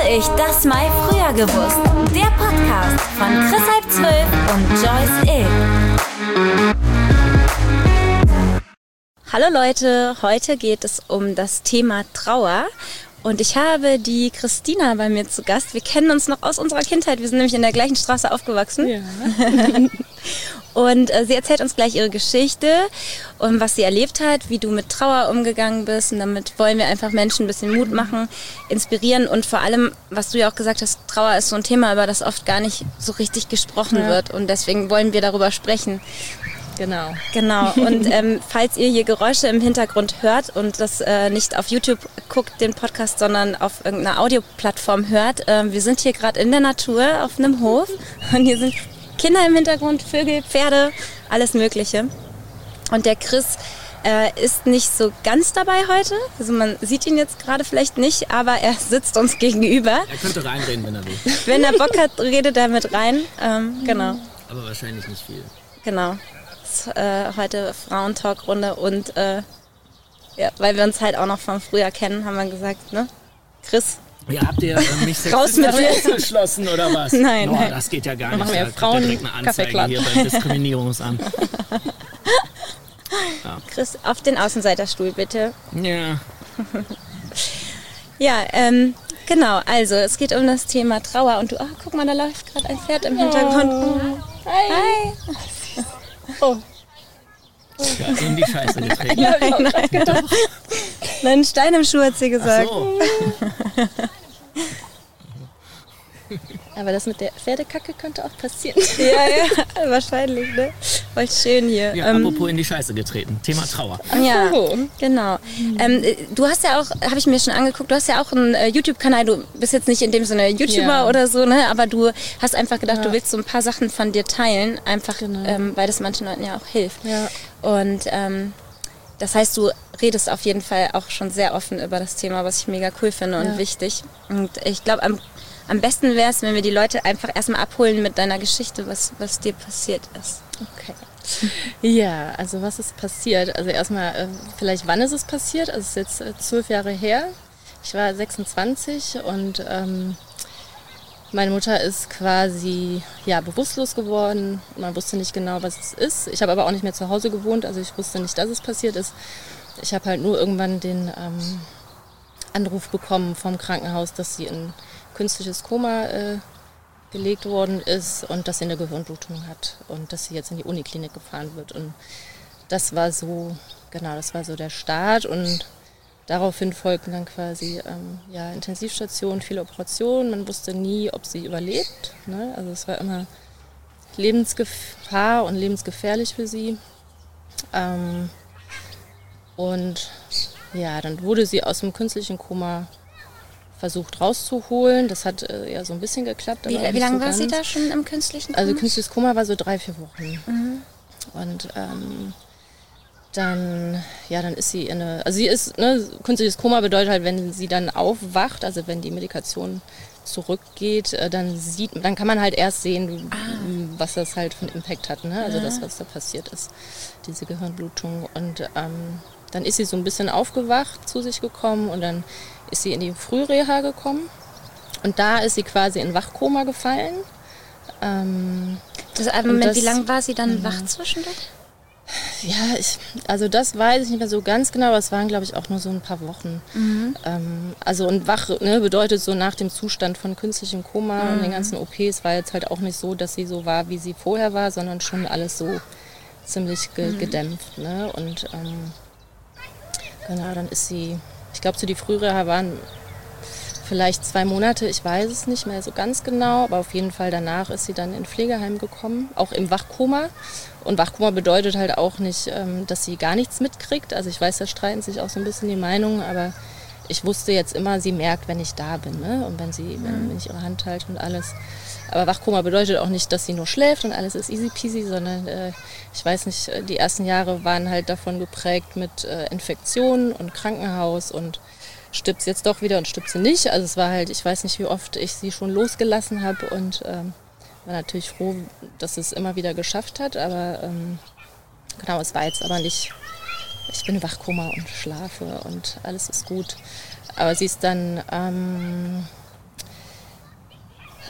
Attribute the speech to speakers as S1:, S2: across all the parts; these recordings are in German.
S1: ich das mal früher gewusst. Der Podcast von Chris halb 12 und Joyce Ill.
S2: Hallo Leute, heute geht es um das Thema Trauer. Und ich habe die Christina bei mir zu Gast. Wir kennen uns noch aus unserer Kindheit. Wir sind nämlich in der gleichen Straße aufgewachsen. Ja. Und sie erzählt uns gleich ihre Geschichte und was sie erlebt hat, wie du mit Trauer umgegangen bist. Und damit wollen wir einfach Menschen ein bisschen Mut machen, inspirieren. Und vor allem, was du ja auch gesagt hast, Trauer ist so ein Thema, über das oft gar nicht so richtig gesprochen wird. Und deswegen wollen wir darüber sprechen. Genau. Und falls ihr hier Geräusche im Hintergrund hört und das nicht auf YouTube guckt, den Podcast, sondern auf irgendeiner Audioplattform hört, wir sind hier gerade in der Natur auf einem Hof und hier sind Kinder im Hintergrund, Vögel, Pferde, alles Mögliche. Und der Chris ist nicht so ganz dabei heute. Also man sieht ihn jetzt gerade vielleicht nicht, aber er sitzt uns gegenüber.
S3: Er könnte reinreden, wenn er will.
S2: Wenn er Bock hat, redet er mit rein. Genau.
S3: Aber wahrscheinlich nicht viel.
S2: Genau. Heute Frauentalk-Runde und weil wir uns halt auch noch von früher kennen, haben wir gesagt, ne? Chris.
S3: Ja, habt ihr mich
S2: raus mit dir
S3: ausgeschlossen oder was?
S2: Nein.
S3: Das geht ja gar nicht.
S4: Machen wir
S3: da
S4: Frauen
S3: direkt eine Anzeige hier beim Diskriminierungsamt.
S2: Ja. Chris, auf den Außenseiterstuhl bitte.
S3: Ja.
S2: Ja, genau. Also es geht um das Thema Trauer und du, guck mal, da läuft gerade ein Pferd im Hintergrund.
S4: Oh. Hi.
S3: Oh. Ja, in die Scheiße getreten.
S2: Nein. Ein Stein im Schuh, hat sie gesagt.
S3: Ach so.
S4: Aber das mit der Pferdekacke könnte auch passieren.
S2: Ja, wahrscheinlich, ne? Voll schön hier.
S3: Ja, apropos in die Scheiße getreten. Thema Trauer.
S2: Ja, genau. Du hast ja auch, habe ich mir schon angeguckt, du hast ja auch einen YouTube-Kanal. Du bist jetzt nicht in dem Sinne YouTuber oder so, ne? Aber du hast einfach gedacht, du willst so ein paar Sachen von dir teilen, einfach weil das manchen Leuten ja auch hilft. Ja. Und das heißt, du redest auf jeden Fall auch schon sehr offen über das Thema, was ich mega cool finde und wichtig. Und ich glaube, am besten wäre es, wenn wir die Leute einfach erstmal abholen mit deiner Geschichte, was dir passiert ist.
S4: Okay. Ja, also was ist passiert? Also erstmal, vielleicht wann ist es passiert? Also es ist jetzt 12 Jahre her. Ich war 26 und meine Mutter ist quasi bewusstlos geworden. Man wusste nicht genau, was es ist. Ich habe aber auch nicht mehr zu Hause gewohnt, also ich wusste nicht, dass es passiert ist. Ich habe halt nur irgendwann den Anruf bekommen vom Krankenhaus, dass sie in künstliches Koma gelegt worden ist und dass sie eine Gehirnblutung hat und dass sie jetzt in die Uniklinik gefahren wird. Und das war so, das war so der Start und daraufhin folgten dann quasi Intensivstationen, viele Operationen. Man wusste nie, ob sie überlebt. Ne? Also es war immer Lebensgefahr und lebensgefährlich für sie. Und dann wurde sie aus dem künstlichen Koma versucht rauszuholen. Das hat so ein bisschen geklappt.
S2: Wie lange war sie da schon im künstlichen Koma?
S4: Also künstliches Koma war so 3-4 Wochen. Mhm. Und dann ist sie künstliches Koma bedeutet halt, wenn sie dann aufwacht, also wenn die Medikation zurückgeht, dann kann man halt erst sehen, was das halt für einen Impact hat. Ne? Also das, was da passiert ist, diese Gehirnblutung. Und dann ist sie so ein bisschen aufgewacht, zu sich gekommen und dann ist sie in die Frühreha gekommen und da ist sie quasi in Wachkoma gefallen.
S2: Wie lange war sie dann wach zwischendurch?
S4: Ja, also das weiß ich nicht mehr so ganz genau, aber es waren, glaube ich, auch nur so ein paar Wochen. Mhm. Und wach bedeutet so nach dem Zustand von künstlichem Koma und den ganzen OPs war jetzt halt auch nicht so, dass sie so war, wie sie vorher war, sondern schon alles so ziemlich gedämpft. Ne? Und dann ist sie, ich glaube, die Frühreha waren vielleicht 2 Monate, ich weiß es nicht mehr so ganz genau, aber auf jeden Fall danach ist sie dann in Pflegeheim gekommen, auch im Wachkoma. Und Wachkoma bedeutet halt auch nicht, dass sie gar nichts mitkriegt. Also ich weiß, da streiten sich auch so ein bisschen die Meinungen, aber ich wusste jetzt immer, sie merkt, wenn ich da bin, ne? Und wenn ich ihre Hand halte und alles. Aber Wachkoma bedeutet auch nicht, dass sie nur schläft und alles ist easy peasy, sondern ich weiß nicht, die ersten Jahre waren halt davon geprägt mit Infektionen und Krankenhaus und stirbt sie jetzt doch wieder und stirbt sie nicht. Also es war halt, ich weiß nicht, wie oft ich sie schon losgelassen habe und war natürlich froh, dass es immer wieder geschafft hat, aber es war jetzt aber nicht, ich bin im Wachkoma und schlafe und alles ist gut. Aber sie ist dann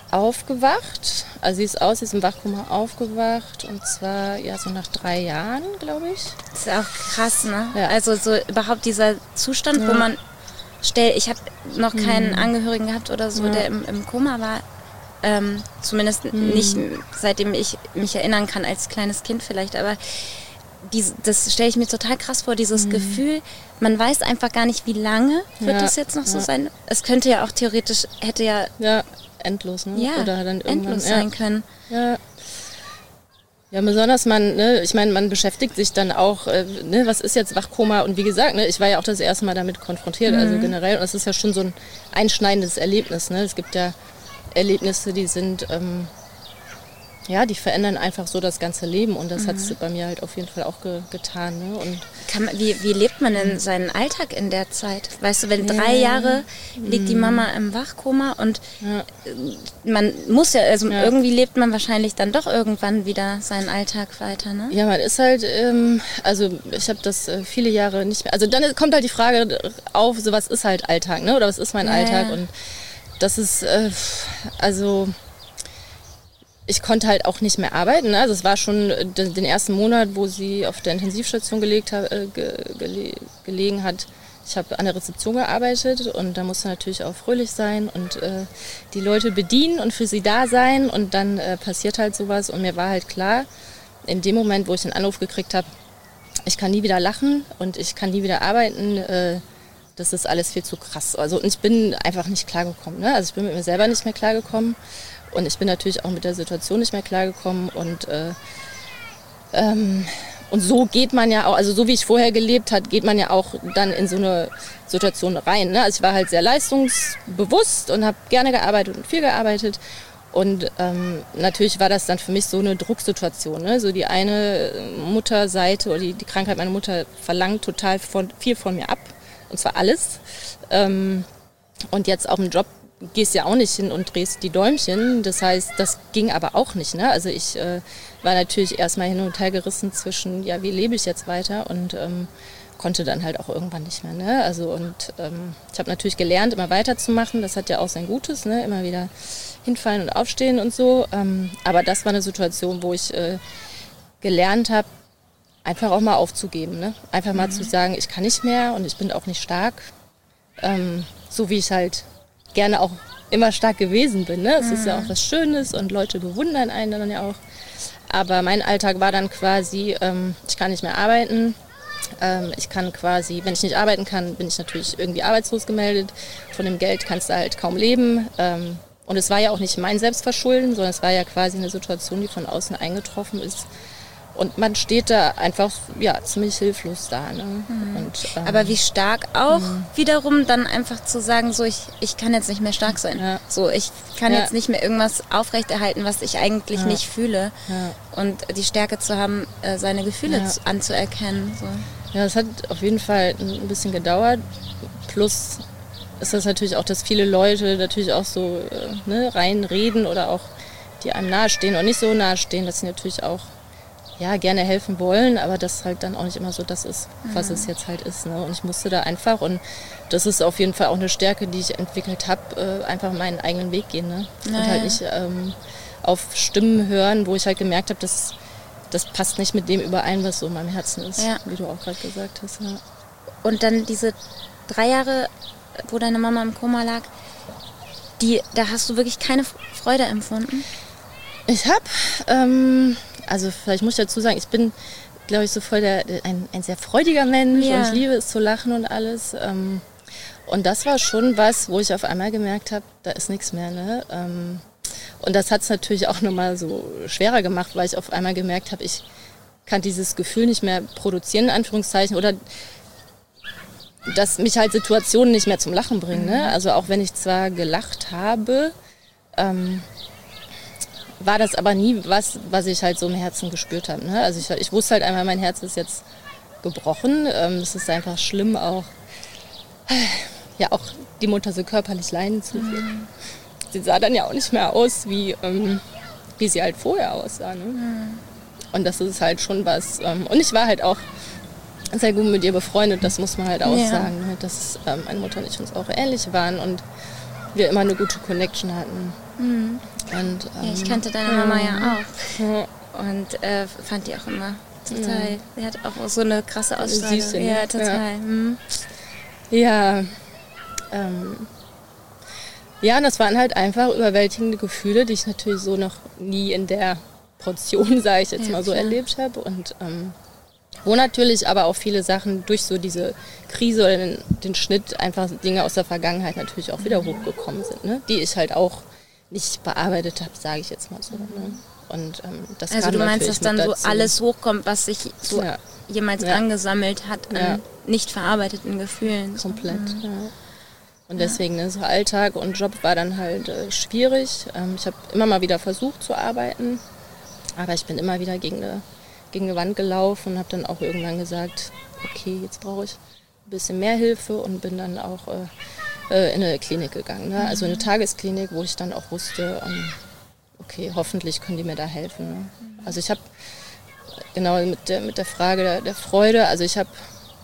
S4: aufgewacht. Also sie ist aus diesem Wachkoma aufgewacht und zwar ja so nach 3 Jahren, glaube ich.
S2: Das ist auch krass, ne?
S4: Ja.
S2: Also so überhaupt dieser Zustand, wo man ich habe noch keinen Angehörigen gehabt oder so, der im Koma war. Zumindest nicht, seitdem ich mich erinnern kann, als kleines Kind vielleicht, aber das stelle ich mir total krass vor, dieses Gefühl, man weiß einfach gar nicht, wie lange wird das jetzt noch so sein. Es könnte ja auch theoretisch,
S4: Ja, endlos, ne?
S2: Ja,
S4: oder dann
S2: endlos sein können.
S4: Ja, besonders ich meine, man beschäftigt sich dann auch, was ist jetzt Wachkoma? Und wie gesagt, ich war ja auch das erste Mal damit konfrontiert, also generell. Und es ist ja schon so ein einschneidendes Erlebnis, ne? Es gibt ja Erlebnisse, die sind, die verändern einfach so das ganze Leben. Und das hat es bei mir halt auf jeden Fall auch getan. Ne? Und
S2: Wie lebt man denn seinen Alltag in der Zeit? Weißt du, wenn 3 Jahre liegt die Mama im Wachkoma und man muss irgendwie lebt man wahrscheinlich dann doch irgendwann wieder seinen Alltag weiter, ne?
S4: Ja, man ist halt, ich habe das viele Jahre nicht mehr, also dann kommt halt die Frage auf, so was ist halt Alltag, ne? Oder was ist mein Alltag? Und das ist, ich konnte halt auch nicht mehr arbeiten. Ne? Also es war schon den ersten Monat, wo sie auf der Intensivstation gelegen hat. Ich habe an der Rezeption gearbeitet und da musste natürlich auch fröhlich sein und die Leute bedienen und für sie da sein. Und dann passiert halt sowas und mir war halt klar, in dem Moment, wo ich den Anruf gekriegt habe, ich kann nie wieder lachen und ich kann nie wieder arbeiten, das ist alles viel zu krass. Also und ich bin einfach nicht klargekommen. Ne? Also ich bin mit mir selber nicht mehr klargekommen. Und ich bin natürlich auch mit der Situation nicht mehr klargekommen und so geht man ja auch, also so wie ich vorher gelebt habe, geht man ja auch dann in so eine Situation rein. Ne? Also ich war halt sehr leistungsbewusst und habe gerne gearbeitet und viel gearbeitet und natürlich war das dann für mich so eine Drucksituation. Ne? So die eine Mutterseite oder die Krankheit meiner Mutter verlangt total viel von mir ab und zwar alles und jetzt auch im Job gehst ja auch nicht hin und drehst die Däumchen. Das heißt, das ging aber auch nicht. Ne? Also ich war natürlich erstmal hin und her gerissen zwischen, ja, wie lebe ich jetzt weiter und konnte dann halt auch irgendwann nicht mehr. Ne? Also und ich habe natürlich gelernt, immer weiterzumachen. Das hat ja auch sein Gutes, ne? Immer wieder hinfallen und aufstehen und so. Aber das war eine Situation, wo ich gelernt habe, einfach auch mal aufzugeben. Ne? Einfach mal zu sagen, ich kann nicht mehr und ich bin auch nicht stark. So wie ich halt gerne auch immer stark gewesen bin. Ne? Es ist ja auch was Schönes und Leute bewundern einen dann ja auch. Aber mein Alltag war dann quasi, ich kann nicht mehr arbeiten. Ich kann quasi, wenn ich nicht arbeiten kann, bin ich natürlich irgendwie arbeitslos gemeldet. Von dem Geld kannst du halt kaum leben. Und es war ja auch nicht mein Selbstverschulden, sondern es war ja quasi eine Situation, die von außen eingetroffen ist. Und man steht da einfach ziemlich hilflos da. Ne? Und,
S2: aber wie stark auch wiederum dann einfach zu sagen, so ich kann jetzt nicht mehr stark sein. Ja. So ich kann jetzt nicht mehr irgendwas aufrechterhalten, was ich eigentlich nicht fühle. Ja. Und die Stärke zu haben, seine Gefühle anzuerkennen. So.
S4: Ja, das hat auf jeden Fall ein bisschen gedauert. Plus ist das natürlich auch, dass viele Leute natürlich auch so reinreden oder auch die einem nahestehen und nicht so nahestehen, dass sie natürlich auch gerne helfen wollen, aber das halt dann auch nicht immer so das ist, was es jetzt halt ist. Ne? Und ich musste da einfach, und das ist auf jeden Fall auch eine Stärke, die ich entwickelt habe, einfach meinen eigenen Weg gehen. Ne? Und halt nicht auf Stimmen hören, wo ich halt gemerkt habe, das passt nicht mit dem überein, was so in meinem Herzen ist, wie du auch gerade gesagt hast. Ja.
S2: Und dann diese 3 Jahre, wo deine Mama im Koma lag, da hast du wirklich keine Freude empfunden?
S4: Ich habe, also vielleicht muss ich dazu sagen, ich bin, glaube ich, so voll ein sehr freudiger Mensch und ich liebe es zu lachen und alles. Und das war schon was, wo ich auf einmal gemerkt habe, da ist nichts mehr. Ne? Und das hat es natürlich auch nochmal so schwerer gemacht, weil ich auf einmal gemerkt habe, ich kann dieses Gefühl nicht mehr produzieren, in Anführungszeichen, oder dass mich halt Situationen nicht mehr zum Lachen bringen. Ne? Also auch wenn ich zwar gelacht habe, war das aber nie was ich halt so im Herzen gespürt habe. Ne? Also ich wusste halt einfach, mein Herz ist jetzt gebrochen. Es ist einfach schlimm, auch die Mutter so körperlich leiden zu fühlen. Sie sah dann ja auch nicht mehr aus, wie sie halt vorher aussah. Ne? Und das ist halt schon was. Und ich war halt auch sehr gut mit ihr befreundet, das muss man halt auch sagen. Ne? Dass meine Mutter und ich uns auch ähnlich waren und wir immer eine gute Connection hatten.
S2: Mhm.
S4: Und,
S2: ja, ich kannte deine Mama ja auch. Ja. Und fand die auch immer total, sie hat auch so eine krasse Ausstrahlung.
S4: Süße,
S2: ja, total. Ja,
S4: ja, ja, und das waren halt einfach überwältigende Gefühle, die ich natürlich so noch nie in der Portion, sage ich jetzt mal so, erlebt habe. Und wo natürlich aber auch viele Sachen durch so diese Krise oder den Schnitt einfach Dinge aus der Vergangenheit natürlich auch wieder hochgekommen sind, ne? Die ich halt auch nicht bearbeitet habe, sage ich jetzt mal so. Ne? Und das
S2: also du meinst, dass dann so alles hochkommt, was sich so jemals angesammelt hat an nicht verarbeiteten Gefühlen.
S4: Komplett, ja. Und deswegen, ne, so Alltag und Job war dann halt schwierig. Ich habe immer mal wieder versucht zu arbeiten, aber ich bin immer wieder gegen eine Wand gelaufen und habe dann auch irgendwann gesagt, okay, jetzt brauche ich ein bisschen mehr Hilfe und bin dann auch in eine Klinik gegangen. Ne? Also eine Tagesklinik, wo ich dann auch wusste, okay, hoffentlich können die mir da helfen. Ne? Also ich habe, genau mit der Frage der Freude, also ich habe,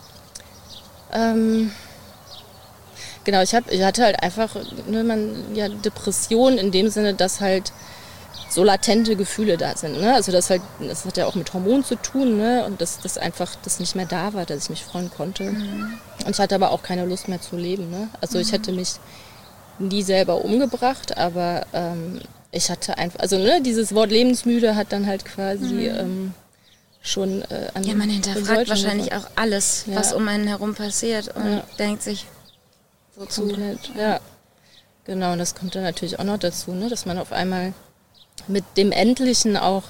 S4: ich hatte halt einfach Depressionen in dem Sinne, dass halt so latente Gefühle da sind. Ne? Also das hat ja auch mit Hormonen zu tun, ne? Und dass einfach das nicht mehr da war, dass ich mich freuen konnte. Und ich hatte aber auch keine Lust mehr zu leben. Ne? Also ich hätte mich nie selber umgebracht, aber ich hatte einfach, also ne, dieses Woort lebensmüde hat dann halt quasi schon an...
S2: Ja, man hinterfragt wahrscheinlich auch alles, was um einen herum passiert und denkt sich, wozu?
S4: Komplett, ja. Genau, und das kommt dann natürlich auch noch dazu, ne, dass man auf einmal mit dem Endlichen auch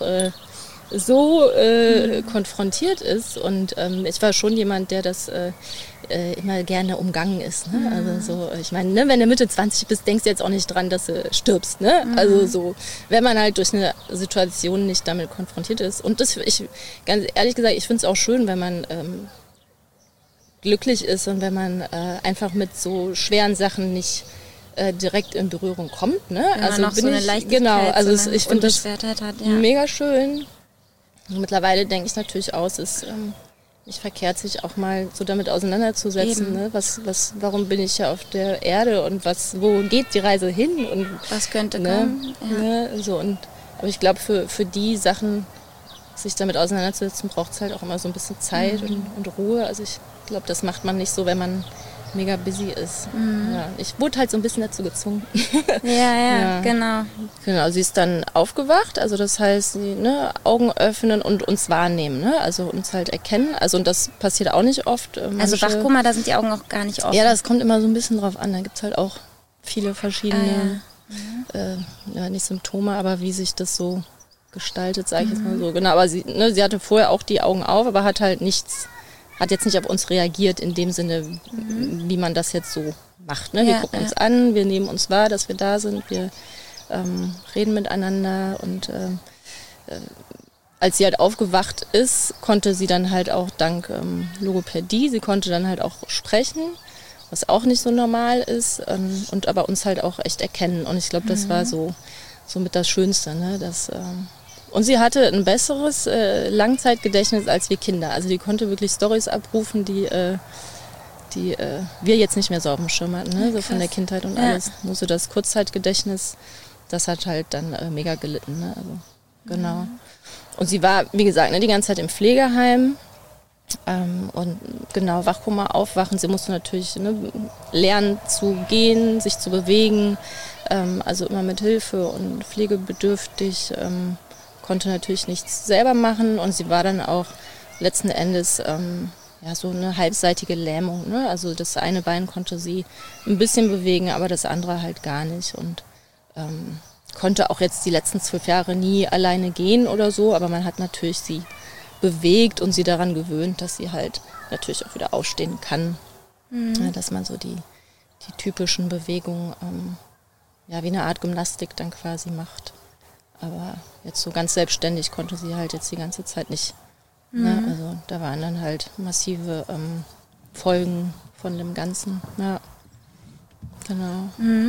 S4: so konfrontiert ist. Und ich war schon jemand, der das immer gerne umgangen ist. Ne? Also so, ich meine, ne, wenn du Mitte 20 bist, denkst du jetzt auch nicht dran, dass du stirbst. Ne? Also so, wenn man halt durch eine Situation nicht damit konfrontiert ist. Und das, ganz ehrlich gesagt, ich finde es auch schön, wenn man glücklich ist und wenn man einfach mit so schweren Sachen nicht direkt in Berührung kommt. Ne?
S2: Wenn also man noch so eine Leichtigkeit,
S4: genau, also
S2: so
S4: ich finde das
S2: hat,
S4: mega schön. Und mittlerweile denke ich natürlich aus, es ist nicht verkehrt, sich auch mal so damit auseinanderzusetzen. Ne? Warum bin ich ja auf der Erde und wo geht die Reise hin? Und
S2: was könnte kommen?
S4: Ja. Ne? So, aber ich glaube, für die Sachen, sich damit auseinanderzusetzen, braucht es halt auch immer so ein bisschen Zeit und Ruhe. Also ich glaube, das macht man nicht so, wenn man mega busy ist. Ja, ich wurde halt so ein bisschen dazu gezwungen.
S2: Ja, genau.
S4: Genau, sie ist dann aufgewacht, also das heißt, sie, Augen öffnen und uns wahrnehmen, ne? Also uns halt erkennen. Also und das passiert auch nicht oft.
S2: Also Wachkoma, da sind die Augen auch gar nicht offen.
S4: Ja, das kommt immer so ein bisschen drauf an. Da gibt es halt auch viele verschiedene, nicht Symptome, aber wie sich das so gestaltet, sage ich jetzt mal so. Genau, aber sie hatte vorher auch die Augen auf, aber hat halt hat jetzt nicht auf uns reagiert in dem Sinne, wie man das jetzt so macht. Ne? Wir gucken uns an, wir nehmen uns wahr, dass wir da sind, wir reden miteinander und als sie halt aufgewacht ist, konnte sie dann halt auch dank Logopädie, sie konnte dann halt auch sprechen, was auch nicht so normal ist und aber uns halt auch echt erkennen und ich glaube, das war so mit das Schönste, ne? Und sie hatte ein besseres Langzeitgedächtnis als wir Kinder. Also die konnte wirklich Storys abrufen, die wir jetzt nicht mehr so auf dem Schirm hatten, ne? So von der Kindheit und alles. Nur so das Kurzzeitgedächtnis, das hat halt dann mega gelitten. Ne? Also, genau. Und sie war, wie gesagt, die ganze Zeit im Pflegeheim. Und genau, Wachkoma, aufwachen. Sie musste natürlich lernen zu gehen, sich zu bewegen. Also immer mit Hilfe und pflegebedürftig. Konnte natürlich nichts selber machen und sie war dann auch letzten Endes so eine halbseitige Lähmung. Ne? Also das eine Bein konnte sie ein bisschen bewegen, aber das andere halt gar nicht und konnte auch jetzt die letzten 12 Jahre nie alleine gehen oder so, aber man hat natürlich sie bewegt und sie daran gewöhnt, dass sie halt natürlich auch wieder aufstehen kann, dass man so die typischen Bewegungen wie eine Art Gymnastik dann quasi macht. Aber jetzt so ganz selbstständig konnte sie halt jetzt die ganze Zeit nicht. Ne? Also da waren dann halt massive Folgen von dem Ganzen. Ja, genau.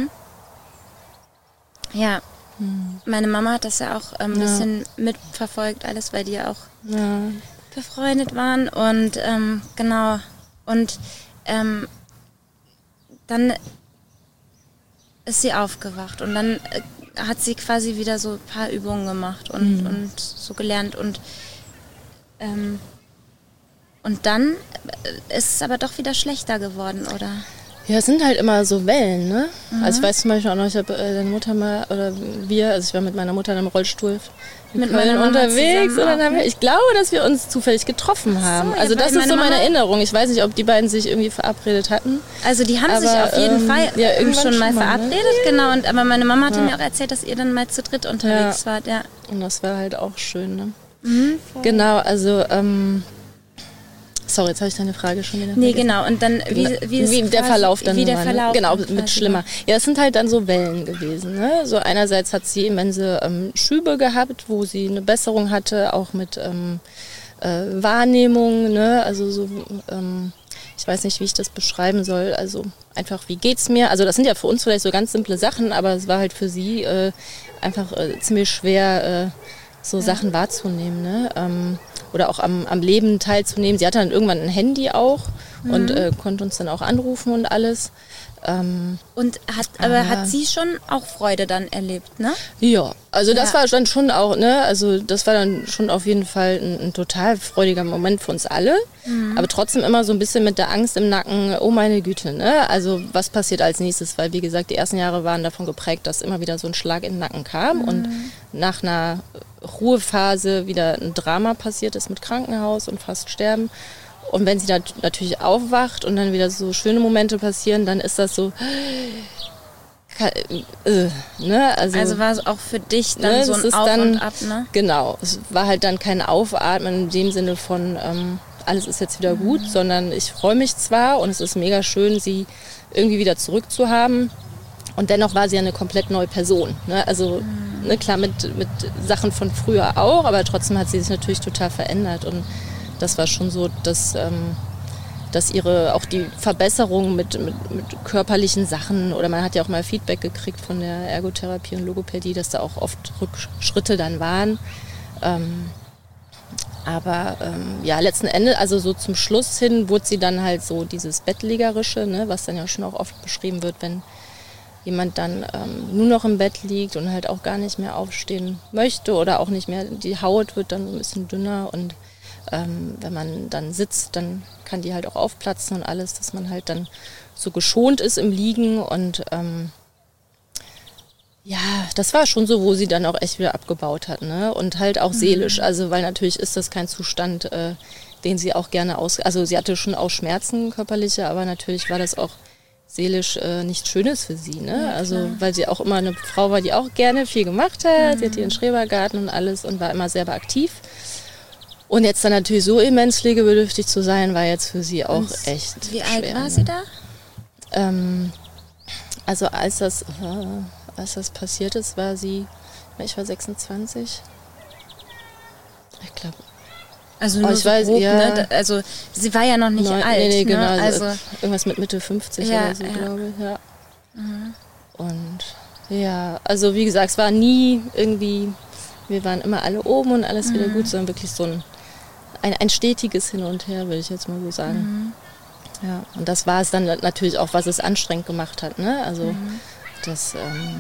S2: Ja, meine Mama hat das ja auch ein bisschen mitverfolgt, alles, weil die ja auch befreundet waren. Und genau, und dann ist sie aufgewacht und dann hat sie quasi wieder so ein paar Übungen gemacht und so gelernt und dann ist es aber doch wieder schlechter geworden, oder?
S4: Ja, es sind halt immer so Wellen, ne? Also ich weiß zum Beispiel auch noch, ich habe deine Mutter mal, ich war mit meiner Mutter in einem Rollstuhl in Köln unterwegs und dann haben ich glaube, dass wir uns zufällig getroffen haben. So, also das ist so meine Erinnerung. Ich weiß nicht, ob die beiden sich irgendwie verabredet hatten.
S2: Also die haben sich auf jeden Fall schon mal verabredet, genau. Aber meine Mama hatte mir auch erzählt, dass ihr dann mal zu dritt unterwegs wart, ja.
S4: Und das war halt auch schön, ne? Genau, also sorry, jetzt habe ich deine Frage schon wieder vergessen.
S2: Genau. Und dann, wie
S4: der Verlauf dann
S2: wie der Verlauf
S4: genau, mit schlimmer. Ja, es sind halt dann so Wellen gewesen. Ne? So einerseits hat sie immense Schübe gehabt, wo sie eine Besserung hatte, auch mit Wahrnehmung. Ne? Also so, ich weiß nicht, wie ich das beschreiben soll. Also einfach, wie geht's mir? Also das sind ja für uns vielleicht so ganz simple Sachen, aber es war halt für sie einfach ziemlich schwer, so Sachen wahrzunehmen. Ne? Oder auch am Leben teilzunehmen. Sie hatte dann irgendwann ein Handy auch und konnte uns dann auch anrufen und alles.
S2: Hat sie schon auch Freude dann erlebt, ne?
S4: Ja, also das war dann schon auch, ne, also das war dann schon auf jeden Fall ein total freudiger Moment für uns alle, aber trotzdem immer so ein bisschen mit der Angst im Nacken, oh meine Güte, ne, also was passiert als nächstes, weil wie gesagt, die ersten Jahre waren davon geprägt, dass immer wieder so ein Schlag in den Nacken kam und nach einer Ruhephase wieder ein Drama passiert ist mit Krankenhaus und fast sterben. Und wenn sie dann natürlich aufwacht und dann wieder so schöne Momente passieren, dann ist das so, ne?
S2: Also war es auch für dich dann so ein Auf und Ab, ne?
S4: Genau, es war halt dann kein Aufatmen in dem Sinne von, alles ist jetzt wieder gut, sondern ich freue mich zwar und es ist mega schön, sie irgendwie wieder zurückzuhaben. Und dennoch war sie ja eine komplett neue Person. Ne? Also ne, klar mit Sachen von früher auch, aber trotzdem hat sie sich natürlich total verändert. Und das war schon so, dass auch die Verbesserung mit körperlichen Sachen, oder man hat ja auch mal Feedback gekriegt von der Ergotherapie und Logopädie, dass da auch oft Rückschritte dann waren. Aber letzten Endes, also so zum Schluss hin, wurde sie dann halt so dieses Bettlägerische, ne, was dann ja schon auch oft beschrieben wird, wenn jemand dann nur noch im Bett liegt und halt auch gar nicht mehr aufstehen möchte oder auch nicht mehr, die Haut wird dann ein bisschen dünner und wenn man dann sitzt, dann kann die halt auch aufplatzen und alles, dass man halt dann so geschont ist im Liegen und das war schon so, wo sie dann auch echt wieder abgebaut hat, ne? Und halt auch seelisch, also weil natürlich ist das kein Zustand, den sie auch gerne also sie hatte schon auch Schmerzen körperliche, aber natürlich war das auch seelisch nichts Schönes für sie, ne? Ja, also weil sie auch immer eine Frau war, die auch gerne viel gemacht hat, sie hatte ihren Schrebergarten und alles und war immer selber aktiv. Und jetzt dann natürlich so immens pflegebedürftig zu sein, war jetzt für sie auch echt
S2: Wie
S4: schwer.
S2: alt war sie da?
S4: Also als das passiert ist, war sie, ich war 26. Ich glaube.
S2: Also nur so grob, ne? Also sie war ja noch nicht alt.
S4: Nee, genau.
S2: Ne? Also
S4: irgendwas mit Mitte 50 oder so, glaube ich. Ja. Und ja, also wie gesagt, es war nie irgendwie, wir waren immer alle oben und alles wieder gut, sondern wirklich so ein stetiges Hin und Her, würde ich jetzt mal so sagen. Ja, und das war es dann natürlich auch, was es anstrengend gemacht hat, ne? Also das,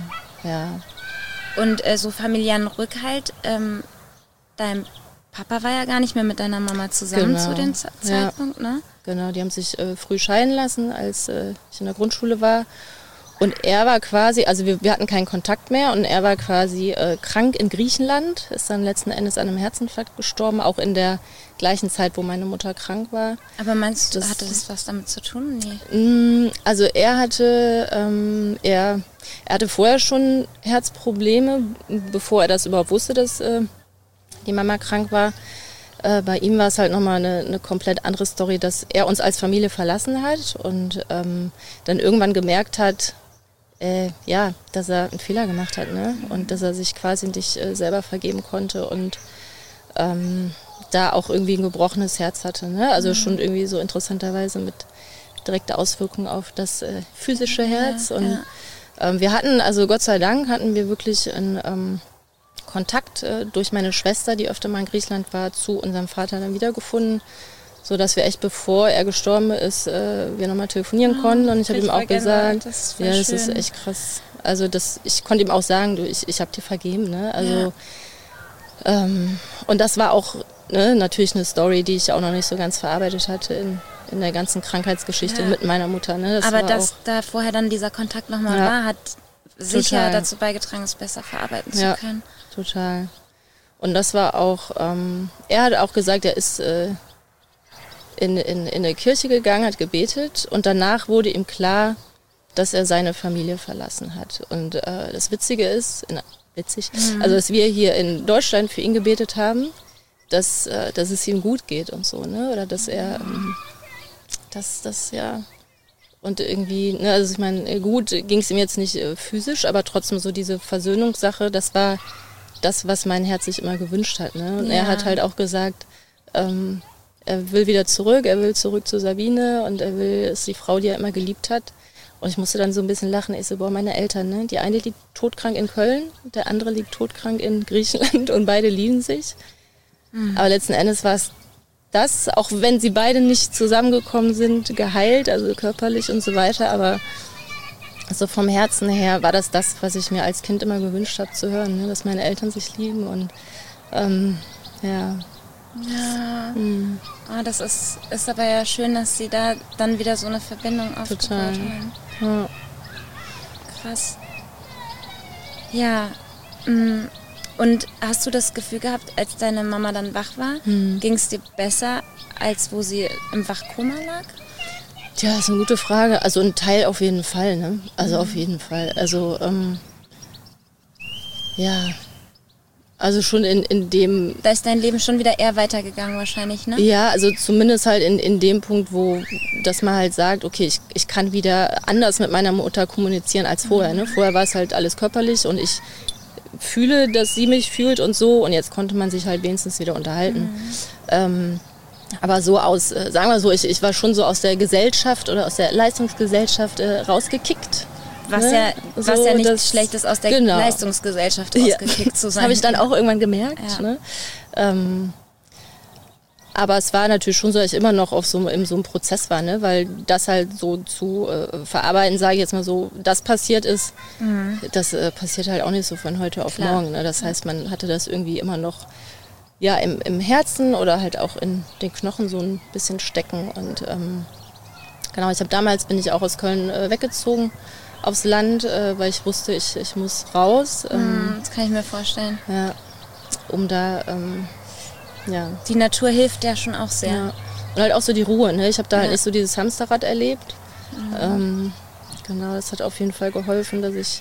S2: Und so familiären Rückhalt, dein Papa war ja gar nicht mehr mit deiner Mama zusammen zu dem Zeitpunkt, ne?
S4: Genau, die haben sich früh scheiden lassen, als ich in der Grundschule war. Und er war quasi, also wir hatten keinen Kontakt mehr und er war quasi krank in Griechenland, ist dann letzten Endes an einem Herzinfarkt gestorben, auch in der gleichen Zeit, wo meine Mutter krank war.
S2: Aber meinst du, hatte das was damit zu tun?
S4: Nee. Also er hatte vorher schon Herzprobleme, bevor er das überhaupt wusste, dass die Mama krank war. Bei ihm war es halt nochmal eine komplett andere Story, dass er uns als Familie verlassen hat und dann irgendwann gemerkt hat, dass er einen Fehler gemacht hat, ne? Und dass er sich quasi nicht selber vergeben konnte und da auch irgendwie ein gebrochenes Herz hatte, ne? Also schon irgendwie so interessanterweise mit direkter Auswirkung auf das physische Herz. Und wir hatten, also Gott sei Dank, hatten wir wirklich einen Kontakt durch meine Schwester, die öfter mal in Griechenland war, zu unserem Vater dann wiedergefunden, so dass wir echt, bevor er gestorben ist, wir nochmal telefonieren konnten. Und ich habe ihm auch gesagt, das ist echt krass. Also ich konnte ihm auch sagen, du, ich habe dir vergeben, ne? Also und das war auch natürlich eine Story, die ich auch noch nicht so ganz verarbeitet hatte in der ganzen Krankheitsgeschichte mit meiner Mutter. Ne?
S2: Aber dass da vorher dann dieser Kontakt nochmal war, hat sicher dazu beigetragen, es besser verarbeiten zu können.
S4: Total. Und das war auch, er hat auch gesagt, er ist in eine Kirche gegangen, hat gebetet und danach wurde ihm klar, dass er seine Familie verlassen hat. Und das Witzige ist, also dass wir hier in Deutschland für ihn gebetet haben, dass es ihm gut geht und so, ne? Oder dass er, und irgendwie, ne, also ich meine, gut ging es ihm jetzt nicht physisch, aber trotzdem so diese Versöhnungssache, das war das, was mein Herz sich immer gewünscht hat, ne? Und er hat halt auch gesagt, er will wieder zurück, er will zurück zu Sabine und er will, ist die Frau, die er immer geliebt hat. Und ich musste dann so ein bisschen lachen. Ich so, boah, meine Eltern, ne? Die eine liegt todkrank in Köln, der andere liegt todkrank in Griechenland und beide lieben sich. Aber letzten Endes war es das, auch wenn sie beide nicht zusammengekommen sind, geheilt, also körperlich und so weiter. Aber so vom Herzen her war das, was ich mir als Kind immer gewünscht habe zu hören, ne? Dass meine Eltern sich lieben und
S2: das ist aber ja schön, dass sie da dann wieder so eine Verbindung aufgebaut haben.
S4: Ja.
S2: Krass. Ja. Und hast du das Gefühl gehabt, als deine Mama dann wach war, ging es dir besser, als wo sie im Wachkoma lag?
S4: Tja, das ist eine gute Frage. Also ein Teil auf jeden Fall, ne? Also auf jeden Fall. Also also schon in dem...
S2: Da ist dein Leben schon wieder eher weitergegangen wahrscheinlich, ne?
S4: Ja, also zumindest halt in dem Punkt, wo dass man halt sagt, okay, ich kann wieder anders mit meiner Mutter kommunizieren als vorher. Ne? Vorher war es halt alles körperlich und ich fühle, dass sie mich fühlt und so. Und jetzt konnte man sich halt wenigstens wieder unterhalten. Aber so sagen wir so, ich war schon so aus der Gesellschaft oder aus der Leistungsgesellschaft rausgekickt.
S2: Was ja nicht schlecht ist, aus der Leistungsgesellschaft rausgekickt zu sein.
S4: Das habe ich dann auch irgendwann gemerkt. Ja. Ne? Aber es war natürlich schon so, dass ich immer noch in so einem Prozess war, ne? Weil das halt so zu verarbeiten, sage ich jetzt mal so, das passiert ist, das passiert halt auch nicht so von heute auf morgen. Ne? Das heißt, man hatte das irgendwie immer noch im Herzen oder halt auch in den Knochen so ein bisschen stecken. Und genau, damals bin ich auch aus Köln weggezogen aufs Land, weil ich wusste, ich muss raus.
S2: Das kann ich mir vorstellen.
S4: Ja, um da,
S2: Die Natur hilft ja schon auch sehr.
S4: Ja. Und halt auch so die Ruhe, ne? Ich habe da halt nicht so dieses Hamsterrad erlebt. Genau, das hat auf jeden Fall geholfen, dass ich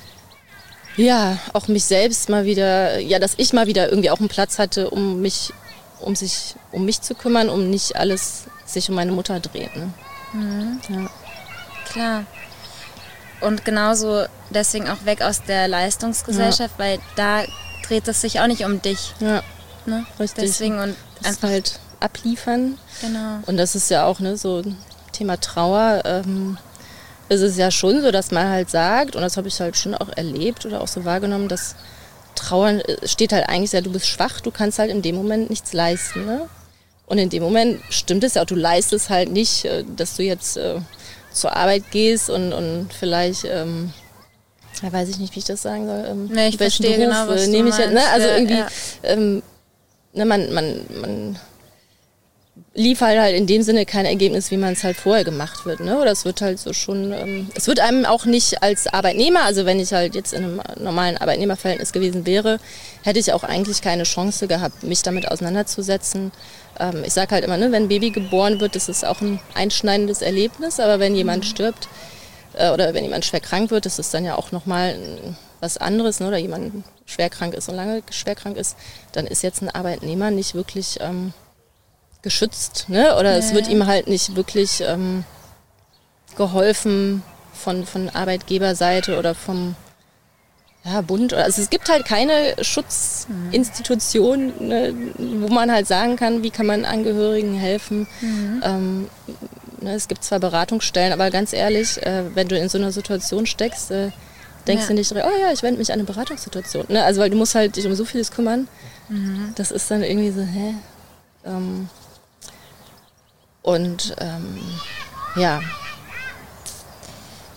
S4: auch mich selbst mal wieder, dass ich mal wieder irgendwie auch einen Platz hatte, um mich zu kümmern, um nicht alles sich um meine Mutter dreht. Ne? Ja.
S2: Klar. Und genauso deswegen auch weg aus der Leistungsgesellschaft, weil da dreht es sich auch nicht um dich.
S4: Ja,
S2: ne?
S4: Richtig.
S2: Deswegen und
S4: einfach halt abliefern.
S2: Genau.
S4: Und das ist ja auch so Thema Trauer. Es ist ja schon so, dass man halt sagt, und das habe ich halt schon auch erlebt oder auch so wahrgenommen, dass Trauern steht halt eigentlich ja, du bist schwach, du kannst halt in dem Moment nichts leisten. Ne? Und in dem Moment stimmt es ja auch, du leistest halt nicht, dass du jetzt zur Arbeit gehst und vielleicht, weiß ich nicht, wie ich das sagen soll.
S2: Ich verstehe Beruf, genau, was du meinst.
S4: Also irgendwie, man liefert halt in dem Sinne kein Ergebnis, wie man es halt vorher gemacht wird. Ne? Oder es wird halt so schon, es wird einem auch nicht als Arbeitnehmer, also wenn ich halt jetzt in einem normalen Arbeitnehmerverhältnis gewesen wäre, hätte ich auch eigentlich keine Chance gehabt, mich damit auseinanderzusetzen. Ich sage halt immer, ne, wenn ein Baby geboren wird, das ist auch ein einschneidendes Erlebnis, aber wenn jemand stirbt oder wenn jemand schwer krank wird, das ist dann ja auch nochmal was anderes, ne? Oder jemand schwer krank ist und lange schwer krank ist, dann ist jetzt ein Arbeitnehmer nicht wirklich geschützt, ne? Oder es wird ihm halt nicht wirklich geholfen von Arbeitgeberseite oder vom Bund. Also es gibt halt keine Schutzinstitution, ne, wo man halt sagen kann, wie kann man Angehörigen helfen. Ne, es gibt zwar Beratungsstellen, aber ganz ehrlich, wenn du in so einer Situation steckst, denkst du nicht, oh ja, ich wende mich an eine Beratungssituation. Ne? Also weil du musst halt dich um so vieles kümmern. Das ist dann irgendwie so,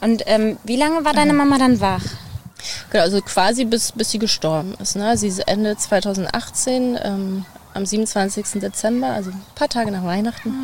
S2: Und wie lange war deine Mama dann wach?
S4: Genau, also quasi bis sie gestorben ist. Ne? Sie ist Ende 2018, am 27. Dezember, also ein paar Tage nach Weihnachten,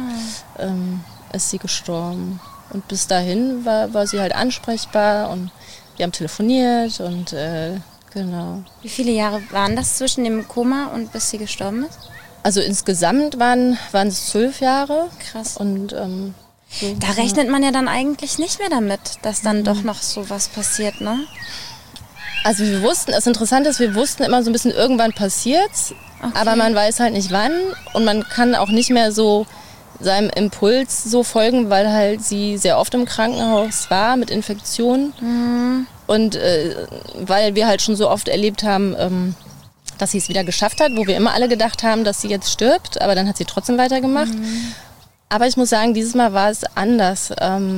S4: ist sie gestorben. Und bis dahin war sie halt ansprechbar und wir haben telefoniert und genau.
S2: Wie viele Jahre waren das zwischen dem Koma und bis sie gestorben ist?
S4: Also insgesamt waren es 12 Jahre.
S2: Krass.
S4: Und so,
S2: da rechnet man ja dann eigentlich nicht mehr damit, dass dann doch noch so was passiert, ne?
S4: Also wir wussten, das Interessante ist, wir wussten immer so ein bisschen, irgendwann passiert's, aber man weiß halt nicht wann und man kann auch nicht mehr so seinem Impuls so folgen, weil halt sie sehr oft im Krankenhaus war mit Infektionen und weil wir halt schon so oft erlebt haben, dass sie es wieder geschafft hat, wo wir immer alle gedacht haben, dass sie jetzt stirbt, aber dann hat sie trotzdem weitergemacht. Aber ich muss sagen, dieses Mal war es anders.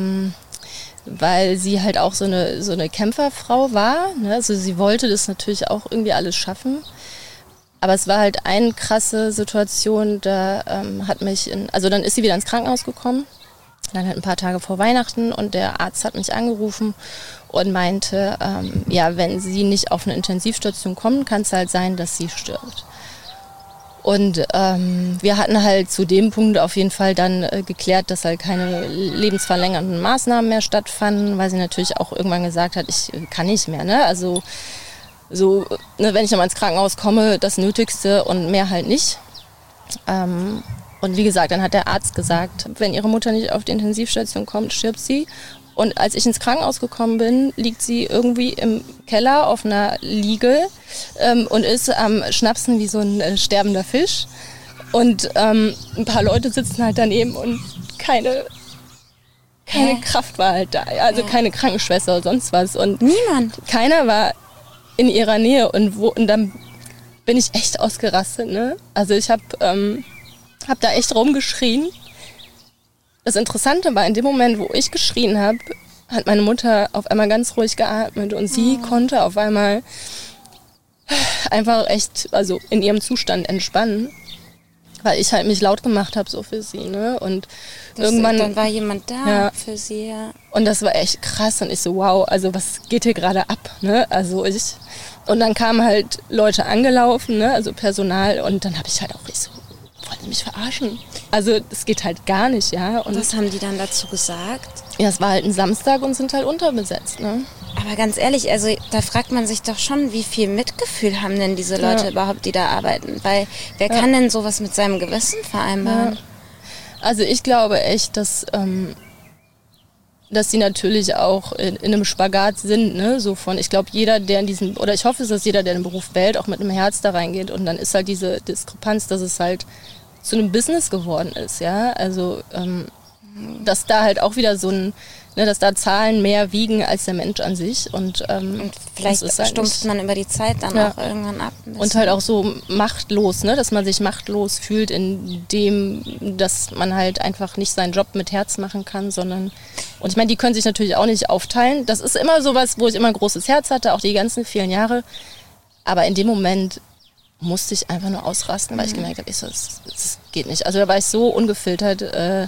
S4: Weil sie halt auch so eine Kämpferfrau war. Ne? Also sie wollte das natürlich auch irgendwie alles schaffen. Aber es war halt eine krasse Situation, da dann ist sie wieder ins Krankenhaus gekommen. Dann halt ein paar Tage vor Weihnachten und der Arzt hat mich angerufen und meinte, wenn sie nicht auf eine Intensivstation kommen, kann es halt sein, dass sie stirbt. Und wir hatten halt zu dem Punkt auf jeden Fall dann geklärt, dass halt keine lebensverlängernden Maßnahmen mehr stattfanden, weil sie natürlich auch irgendwann gesagt hat, ich kann nicht mehr. Ne? Also so, ne, wenn ich nochmal ins Krankenhaus komme, das Nötigste und mehr halt nicht. Und wie gesagt, dann hat der Arzt gesagt, wenn ihre Mutter nicht auf die Intensivstation kommt, stirbt sie. Und als ich ins Krankenhaus gekommen bin, liegt sie irgendwie im Keller auf einer Liege und ist am Schnapsen wie so ein sterbender Fisch. Und ein paar Leute sitzen halt daneben und keine Kraft war halt da. Also keine Krankenschwester oder sonst was. Und
S2: niemand.
S4: Keiner war in ihrer Nähe. Und dann bin ich echt ausgerastet. Ne? Also ich hab da echt rumgeschrien. Das Interessante war, in dem Moment, wo ich geschrien habe, hat meine Mutter auf einmal ganz ruhig geatmet und sie konnte auf einmal einfach echt, also in ihrem Zustand entspannen, weil ich halt mich laut gemacht habe so für sie, ne? Und irgendwann
S2: dann war jemand da für sie, ja.
S4: Und das war echt krass und ich so, wow, also was geht hier gerade ab, ne? Und dann kamen halt Leute angelaufen, ne? Also Personal und dann habe ich halt auch so, wollen mich verarschen. Also es geht halt gar nicht, ja. Und
S2: was haben die dann dazu gesagt?
S4: Ja, es war halt ein Samstag und sind halt unterbesetzt, ne?
S2: Aber ganz ehrlich, also da fragt man sich doch schon, wie viel Mitgefühl haben denn diese Leute überhaupt, die da arbeiten? Weil wer kann denn sowas mit seinem Gewissen vereinbaren?
S4: Ja. Also ich glaube echt, dass sie natürlich auch in einem Spagat sind, ne? So von, ich glaube, jeder, der ich hoffe, dass jeder, der den Beruf wählt, auch mit einem Herz da reingeht. Und dann ist halt diese Diskrepanz, dass es halt zu einem Business geworden ist, ja. Also, dass da halt auch wieder dass da Zahlen mehr wiegen als der Mensch an sich. Und
S2: vielleicht halt stumpft man über die Zeit dann auch irgendwann ab.
S4: Und halt auch so machtlos, ne? Dass man sich machtlos fühlt, in dem, dass man halt einfach nicht seinen Job mit Herz machen kann, sondern, und ich meine, die können sich natürlich auch nicht aufteilen. Das ist immer sowas, wo ich immer ein großes Herz hatte, auch die ganzen vielen Jahre. Aber in dem Moment musste ich einfach nur ausrasten, weil ich gemerkt habe, das geht nicht. Also da war ich so ungefiltert.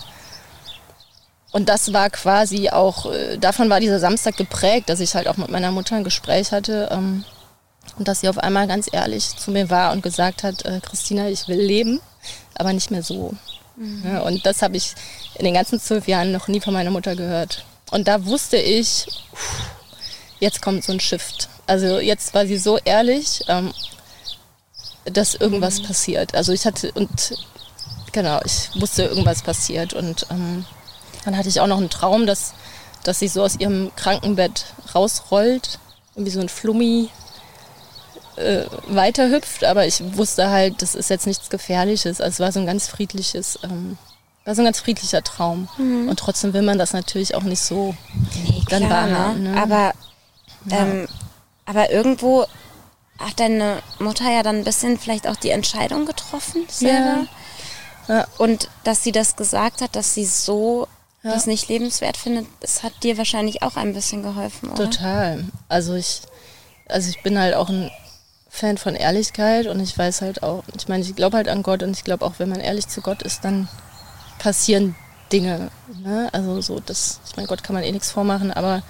S4: Und das war quasi auch, davon war dieser Samstag geprägt, dass ich halt auch mit meiner Mutter ein Gespräch hatte und dass sie auf einmal ganz ehrlich zu mir war und gesagt hat, Christina, ich will leben, aber nicht mehr so. Ja, und das habe ich in den ganzen 12 Jahren noch nie von meiner Mutter gehört. Und da wusste ich, jetzt kommt so ein Shift. Also jetzt war sie so ehrlich, dass irgendwas passiert. Also ich wusste, irgendwas passiert. Und dann hatte ich auch noch einen Traum, dass sie so aus ihrem Krankenbett rausrollt, irgendwie so ein Flummi weiterhüpft. Aber ich wusste halt, das ist jetzt nichts Gefährliches. Also es war so ein ganz friedlicher Traum. Und trotzdem will man das natürlich auch nicht so dann wahrhaben. Ne?
S2: Aber irgendwo hat deine Mutter ja dann ein bisschen vielleicht auch die Entscheidung getroffen selber. Ja. Und dass sie das gesagt hat, dass sie so das nicht lebenswert findet, das hat dir wahrscheinlich auch ein bisschen geholfen, oder?
S4: Total. Also ich bin halt auch ein Fan von Ehrlichkeit und ich weiß halt auch, ich meine, ich glaube halt an Gott und ich glaube auch, wenn man ehrlich zu Gott ist, dann passieren Dinge. Ne? Also so, das, ich mein Gott, kann man nichts vormachen, aber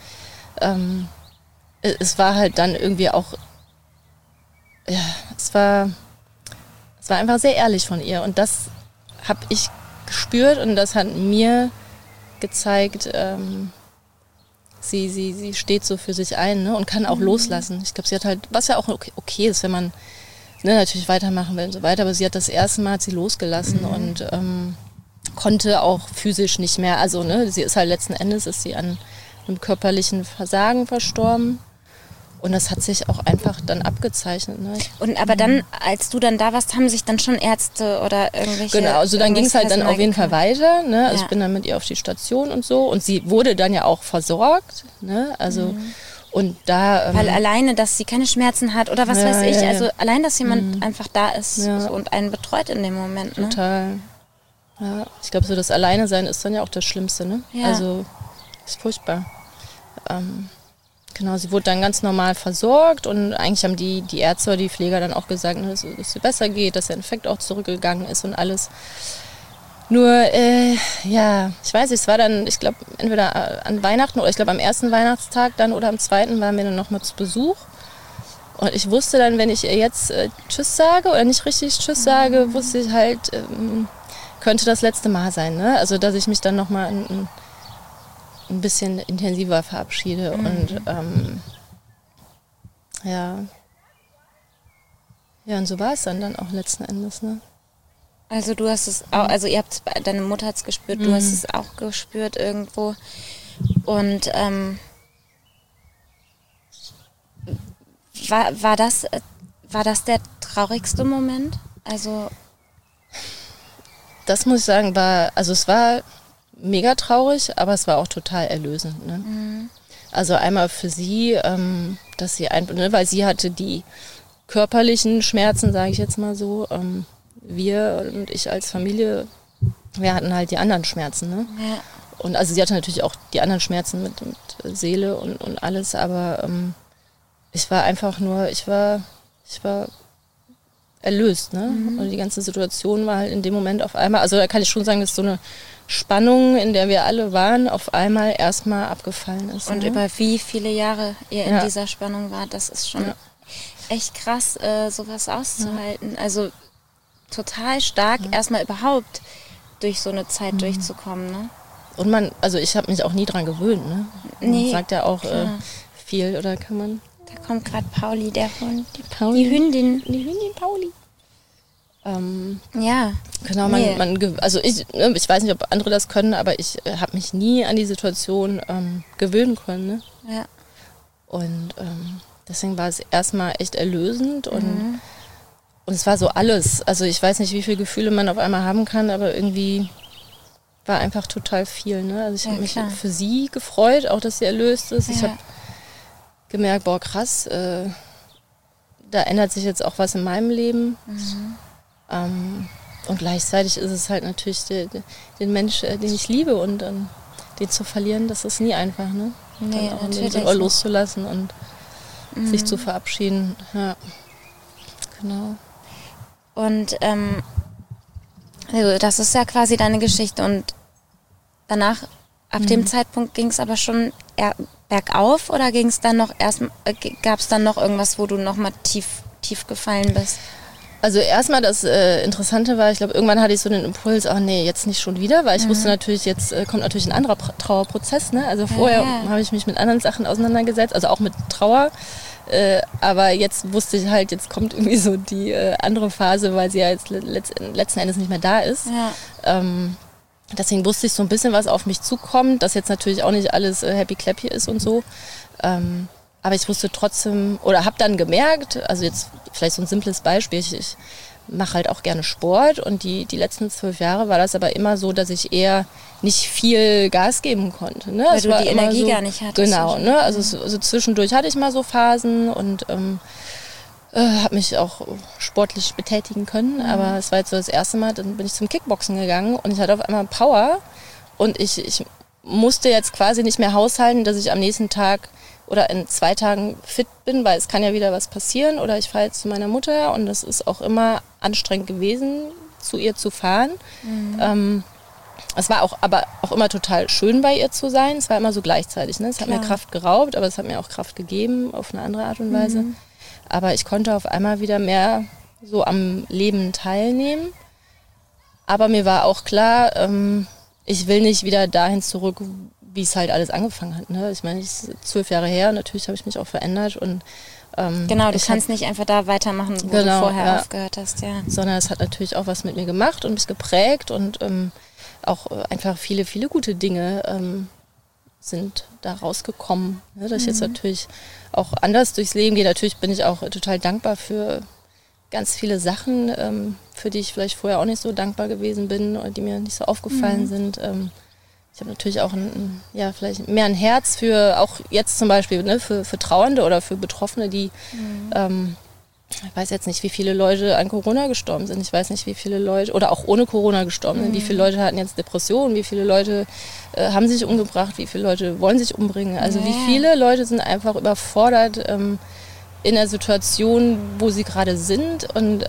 S4: es war halt dann irgendwie auch, ja, es war einfach sehr ehrlich von ihr. Und das habe ich gespürt und das hat mir gezeigt, sie steht so für sich ein, ne, und kann auch loslassen. Ich glaube, sie hat halt, was ja auch okay ist, wenn man natürlich weitermachen will und so weiter, aber sie hat das erste Mal losgelassen und konnte auch physisch nicht mehr, also sie ist halt letzten Endes, ist sie an einem körperlichen Versagen verstorben. Und das hat sich auch einfach dann abgezeichnet. Ne?
S2: Und aber dann, als du dann da warst, haben sich dann schon Ärzte oder irgendwelche...
S4: Genau, also dann ging es halt dann auf jeden Fall weiter. Ne? Also ich bin dann mit ihr auf die Station und so. Und sie wurde dann ja auch versorgt. Ne? Also und da...
S2: Weil alleine, dass sie keine Schmerzen hat oder was weiß ich. Also allein, dass jemand einfach da ist so, und einen betreut in dem Moment. Ne?
S4: Total. Ja, ich glaube, so das Alleine-Sein ist dann ja auch das Schlimmste. Ne?
S2: Ja.
S4: Also ist furchtbar. Genau, sie wurde dann ganz normal versorgt und eigentlich haben die Ärzte oder die Pfleger dann auch gesagt, dass es ihr besser geht, dass der Infekt auch zurückgegangen ist und alles. Nur, ich weiß nicht, es war dann, ich glaube, entweder an Weihnachten oder ich glaube am ersten Weihnachtstag dann oder am zweiten waren wir dann nochmal zu Besuch. Und ich wusste dann, wenn ich ihr jetzt Tschüss sage oder nicht richtig Tschüss sage, wusste ich halt, könnte das letzte Mal sein. Ne? Also, dass ich mich dann nochmal ein bisschen intensiver verabschiede und und so war es dann auch letzten Endes. Ne?
S2: Also du hast es auch, also deine Mutter hat es gespürt, du hast es auch gespürt irgendwo und war das der traurigste Moment? Also
S4: das muss ich sagen, es war mega traurig, aber es war auch total erlösend. Ne? Also einmal für sie, dass sie weil sie hatte die körperlichen Schmerzen, sage ich jetzt mal so. Wir und ich als Familie, wir hatten halt die anderen Schmerzen. Ne?
S2: Ja.
S4: Und also sie hatte natürlich auch die anderen Schmerzen mit Seele und alles, aber ich war einfach nur, ich war erlöst. Ne? Und die ganze Situation war halt in dem Moment auf einmal, also da kann ich schon sagen, dass so eine Spannung, in der wir alle waren, auf einmal erstmal abgefallen ist.
S2: Und über wie viele Jahre ihr in dieser Spannung wart, das ist schon echt krass, sowas auszuhalten. Also total stark, erstmal überhaupt durch so eine Zeit durchzukommen. Ne?
S4: Und ich habe mich auch nie dran gewöhnt. Ne? Man sagt ja auch viel, oder kann man...
S2: Da kommt gerade Pauli, der Hund.
S4: Die
S2: Hündin
S4: Pauli.
S2: Ja.
S4: Genau, ich weiß nicht, ob andere das können, aber ich habe mich nie an die Situation gewöhnen können. Ne?
S2: Ja.
S4: Und deswegen war es erstmal echt erlösend und es war so alles. Also ich weiß nicht, wie viele Gefühle man auf einmal haben kann, aber irgendwie war einfach total viel. Ne? Also ich habe mich für sie gefreut, auch dass sie erlöst ist. Ich habe gemerkt, boah krass, da ändert sich jetzt auch was in meinem Leben. Und gleichzeitig ist es halt natürlich den Mensch, den ich liebe und den zu verlieren, das ist nie einfach, ne?
S2: Nee,
S4: dann auch
S2: natürlich
S4: den loszulassen und sich zu verabschieden. Ja, genau.
S2: Und also das ist ja quasi deine Geschichte und danach, ab dem Zeitpunkt ging es aber schon eher bergauf oder ging es dann noch gab es dann noch irgendwas, wo du nochmal tief gefallen bist?
S4: Also erstmal das Interessante war, ich glaube, irgendwann hatte ich so den Impuls, ach nee, jetzt nicht schon wieder, weil ich wusste natürlich, jetzt kommt natürlich ein anderer Trauerprozess. Ne? Also vorher habe ich mich mit anderen Sachen auseinandergesetzt, also auch mit Trauer. Aber jetzt wusste ich halt, jetzt kommt irgendwie so die andere Phase, weil sie ja jetzt letzten Endes nicht mehr da ist. Ja. Deswegen wusste ich so ein bisschen, was auf mich zukommt, dass jetzt natürlich auch nicht alles happy clappy ist und so. Aber ich wusste trotzdem, oder habe dann gemerkt, also jetzt vielleicht so ein simples Beispiel, ich mache halt auch gerne Sport und die letzten 12 Jahre war das aber immer so, dass ich eher nicht viel Gas geben konnte. Ne?
S2: Weil du die Energie gar nicht hattest.
S4: Genau, ne? Also zwischendurch hatte ich mal so Phasen und habe mich auch sportlich betätigen können, aber es war jetzt so das erste Mal, dann bin ich zum Kickboxen gegangen und ich hatte auf einmal Power und ich musste jetzt quasi nicht mehr haushalten, dass ich am nächsten Tag oder in 2 Tagen fit bin, weil es kann ja wieder was passieren oder ich fahre jetzt zu meiner Mutter und das ist auch immer anstrengend gewesen, zu ihr zu fahren. Es war aber auch immer total schön, bei ihr zu sein. Es war immer so gleichzeitig. Ne? Es hat mir Kraft geraubt, aber es hat mir auch Kraft gegeben auf eine andere Art und Weise. Aber ich konnte auf einmal wieder mehr so am Leben teilnehmen. Aber mir war auch klar, ich will nicht wieder dahin zurück, wie es halt alles angefangen hat. Ne? Ich meine, es ist 12 Jahre her, natürlich habe ich mich auch verändert. Und,
S2: genau, du kannst nicht einfach da weitermachen, wo du vorher aufgehört hast. Ja.
S4: Sondern es hat natürlich auch was mit mir gemacht und mich geprägt und auch einfach viele, viele gute Dinge sind da rausgekommen. Ne? Dass ich jetzt natürlich auch anders durchs Leben gehe. Natürlich bin ich auch total dankbar für ganz viele Sachen, für die ich vielleicht vorher auch nicht so dankbar gewesen bin oder die mir nicht so aufgefallen sind. Ich habe natürlich auch vielleicht mehr ein Herz für, auch jetzt zum Beispiel, ne, für Trauernde oder für Betroffene, die, ich weiß jetzt nicht, wie viele Leute an Corona gestorben sind. Ich weiß nicht, wie viele Leute, oder auch ohne Corona gestorben sind. Wie viele Leute hatten jetzt Depressionen, wie viele Leute haben sich umgebracht, wie viele Leute wollen sich umbringen. Also wie viele Leute sind einfach überfordert in der Situation, wo sie gerade sind. Und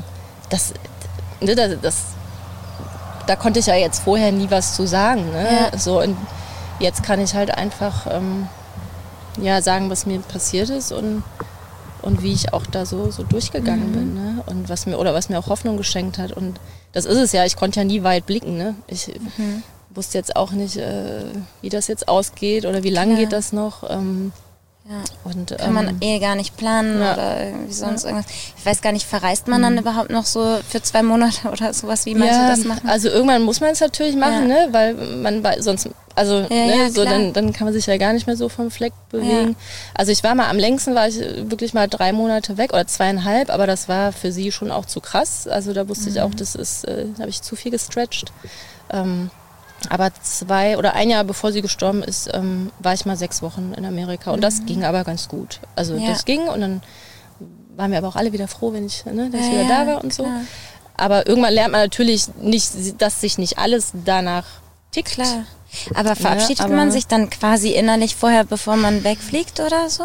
S4: da konnte ich ja jetzt vorher nie was zu sagen. Ne?
S2: Ja.
S4: So, und jetzt kann ich halt einfach sagen, was mir passiert ist und wie ich auch da so durchgegangen bin. Ne? Und was mir auch Hoffnung geschenkt hat. Und das ist es ja, ich konnte ja nie weit blicken. Ne? Ich wusste jetzt auch nicht, wie das jetzt ausgeht oder wie lange geht das noch. Und,
S2: kann man gar nicht planen oder irgendwie sonst irgendwas. Ich weiß gar nicht, verreist man dann überhaupt noch so für 2 Monate oder sowas, wie manche das machen?
S4: Also irgendwann muss man es natürlich machen, ne? Weil man sonst, dann kann man sich ja gar nicht mehr so vom Fleck bewegen. Ja. Also ich war mal, am längsten war ich wirklich mal 3 Monate weg oder 2,5, aber das war für sie schon auch zu krass. Also da wusste ich auch, da habe ich zu viel gestretcht. Aber 2 oder 1 Jahr bevor sie gestorben ist, war ich mal 6 Wochen in Amerika. Und das ging aber ganz gut. Also das ging und dann waren wir aber auch alle wieder froh, dass ich wieder da war und so. Aber irgendwann lernt man natürlich nicht, dass sich nicht alles danach tickt.
S2: Klar. Aber verabschiedet man sich dann quasi innerlich vorher, bevor man wegfliegt oder so?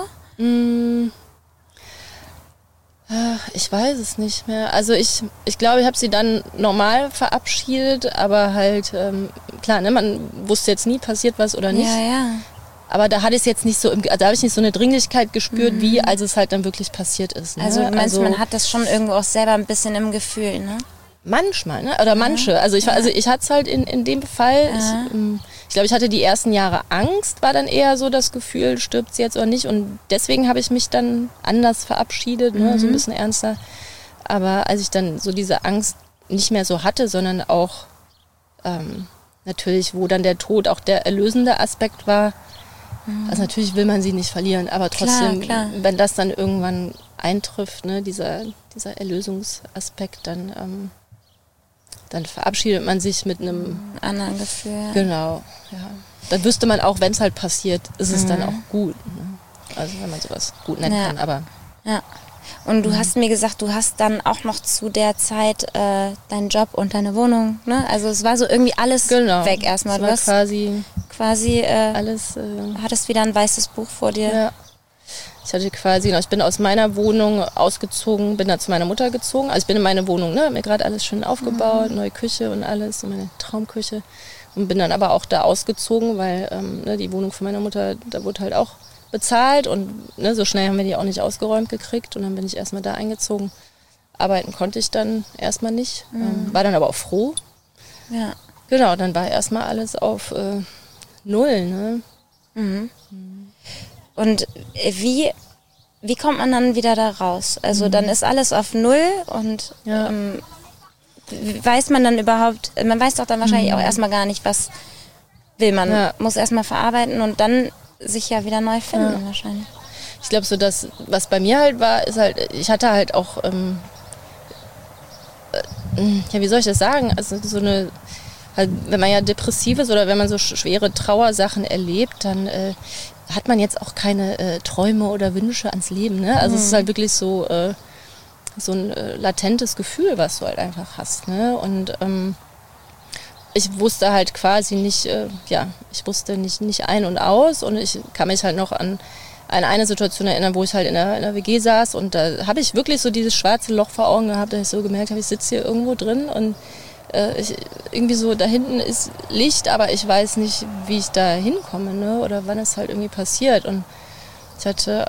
S4: Ich weiß es nicht mehr. Also ich glaube, ich habe sie dann normal verabschiedet, aber halt, klar, ne, man wusste jetzt nie, passiert was oder nicht.
S2: Ja.
S4: Aber da hatte ich es jetzt nicht so, da habe ich nicht so eine Dringlichkeit gespürt, wie als es halt dann wirklich passiert ist. Ne?
S2: Also du meinst, man hat das schon irgendwo auch selber ein bisschen im Gefühl, ne?
S4: Manchmal, ne? Oder manche. Also ich hatte es halt in dem Fall. Ich glaube, ich hatte die ersten Jahre Angst, war dann eher so das Gefühl, stirbt sie jetzt oder nicht. Und deswegen habe ich mich dann anders verabschiedet, ne? So ein bisschen ernster. Aber als ich dann so diese Angst nicht mehr so hatte, sondern auch natürlich, wo dann der Tod auch der erlösende Aspekt war. Also natürlich will man sie nicht verlieren, aber trotzdem,
S2: klar.
S4: Wenn das dann irgendwann eintrifft, ne, dieser Erlösungsaspekt, dann verabschiedet man sich mit einem
S2: anderen Gefühl.
S4: Genau, ja. Dann wüsste man auch, wenn es halt passiert, ist es dann auch gut. Ne? Also wenn man sowas gut nennen kann, aber...
S2: Ja. Und du hast mir gesagt, du hast dann auch noch zu der Zeit deinen Job und deine Wohnung, ne? Also es war so irgendwie alles weg erstmal. Du hast quasi
S4: alles...
S2: hattest wieder ein weißes Buch vor dir.
S4: Ja. Ich hatte ich bin aus meiner Wohnung ausgezogen, bin dann zu meiner Mutter gezogen. Also ich bin in meine Wohnung, ne, habe mir gerade alles schön aufgebaut, neue Küche und alles, meine Traumküche. Und bin dann aber auch da ausgezogen, weil die Wohnung von meiner Mutter, da wurde halt auch bezahlt und so schnell haben wir die auch nicht ausgeräumt gekriegt. Und dann bin ich erstmal da eingezogen. Arbeiten konnte ich dann erstmal nicht, war dann aber auch froh.
S2: Ja.
S4: Genau, dann war erstmal alles auf Null, ne?
S2: Und wie kommt man dann wieder da raus? Also dann ist alles auf Null und weiß man dann überhaupt, man weiß doch dann wahrscheinlich auch erstmal gar nicht, was will man. Muss erstmal verarbeiten und dann sich ja wieder neu finden wahrscheinlich.
S4: Ich glaube so, das, was bei mir halt war, ist halt, ich hatte halt auch, wie soll ich das sagen, also so eine, halt, wenn man ja depressiv ist oder wenn man so schwere Trauersachen erlebt, dann hat man jetzt auch keine Träume oder Wünsche ans Leben. Ne? Also es ist halt wirklich so ein latentes Gefühl, was du halt einfach hast. Ne? Und ich wusste halt quasi nicht, ich wusste nicht ein und aus und ich kann mich halt noch an eine Situation erinnern, wo ich halt in der WG saß und da habe ich wirklich so dieses schwarze Loch vor Augen gehabt, da ich so gemerkt habe, ich sitze hier irgendwo drin und irgendwie so, da hinten ist Licht, aber ich weiß nicht, wie ich da hinkomme, ne? Oder wann es halt irgendwie passiert. Und ich hatte,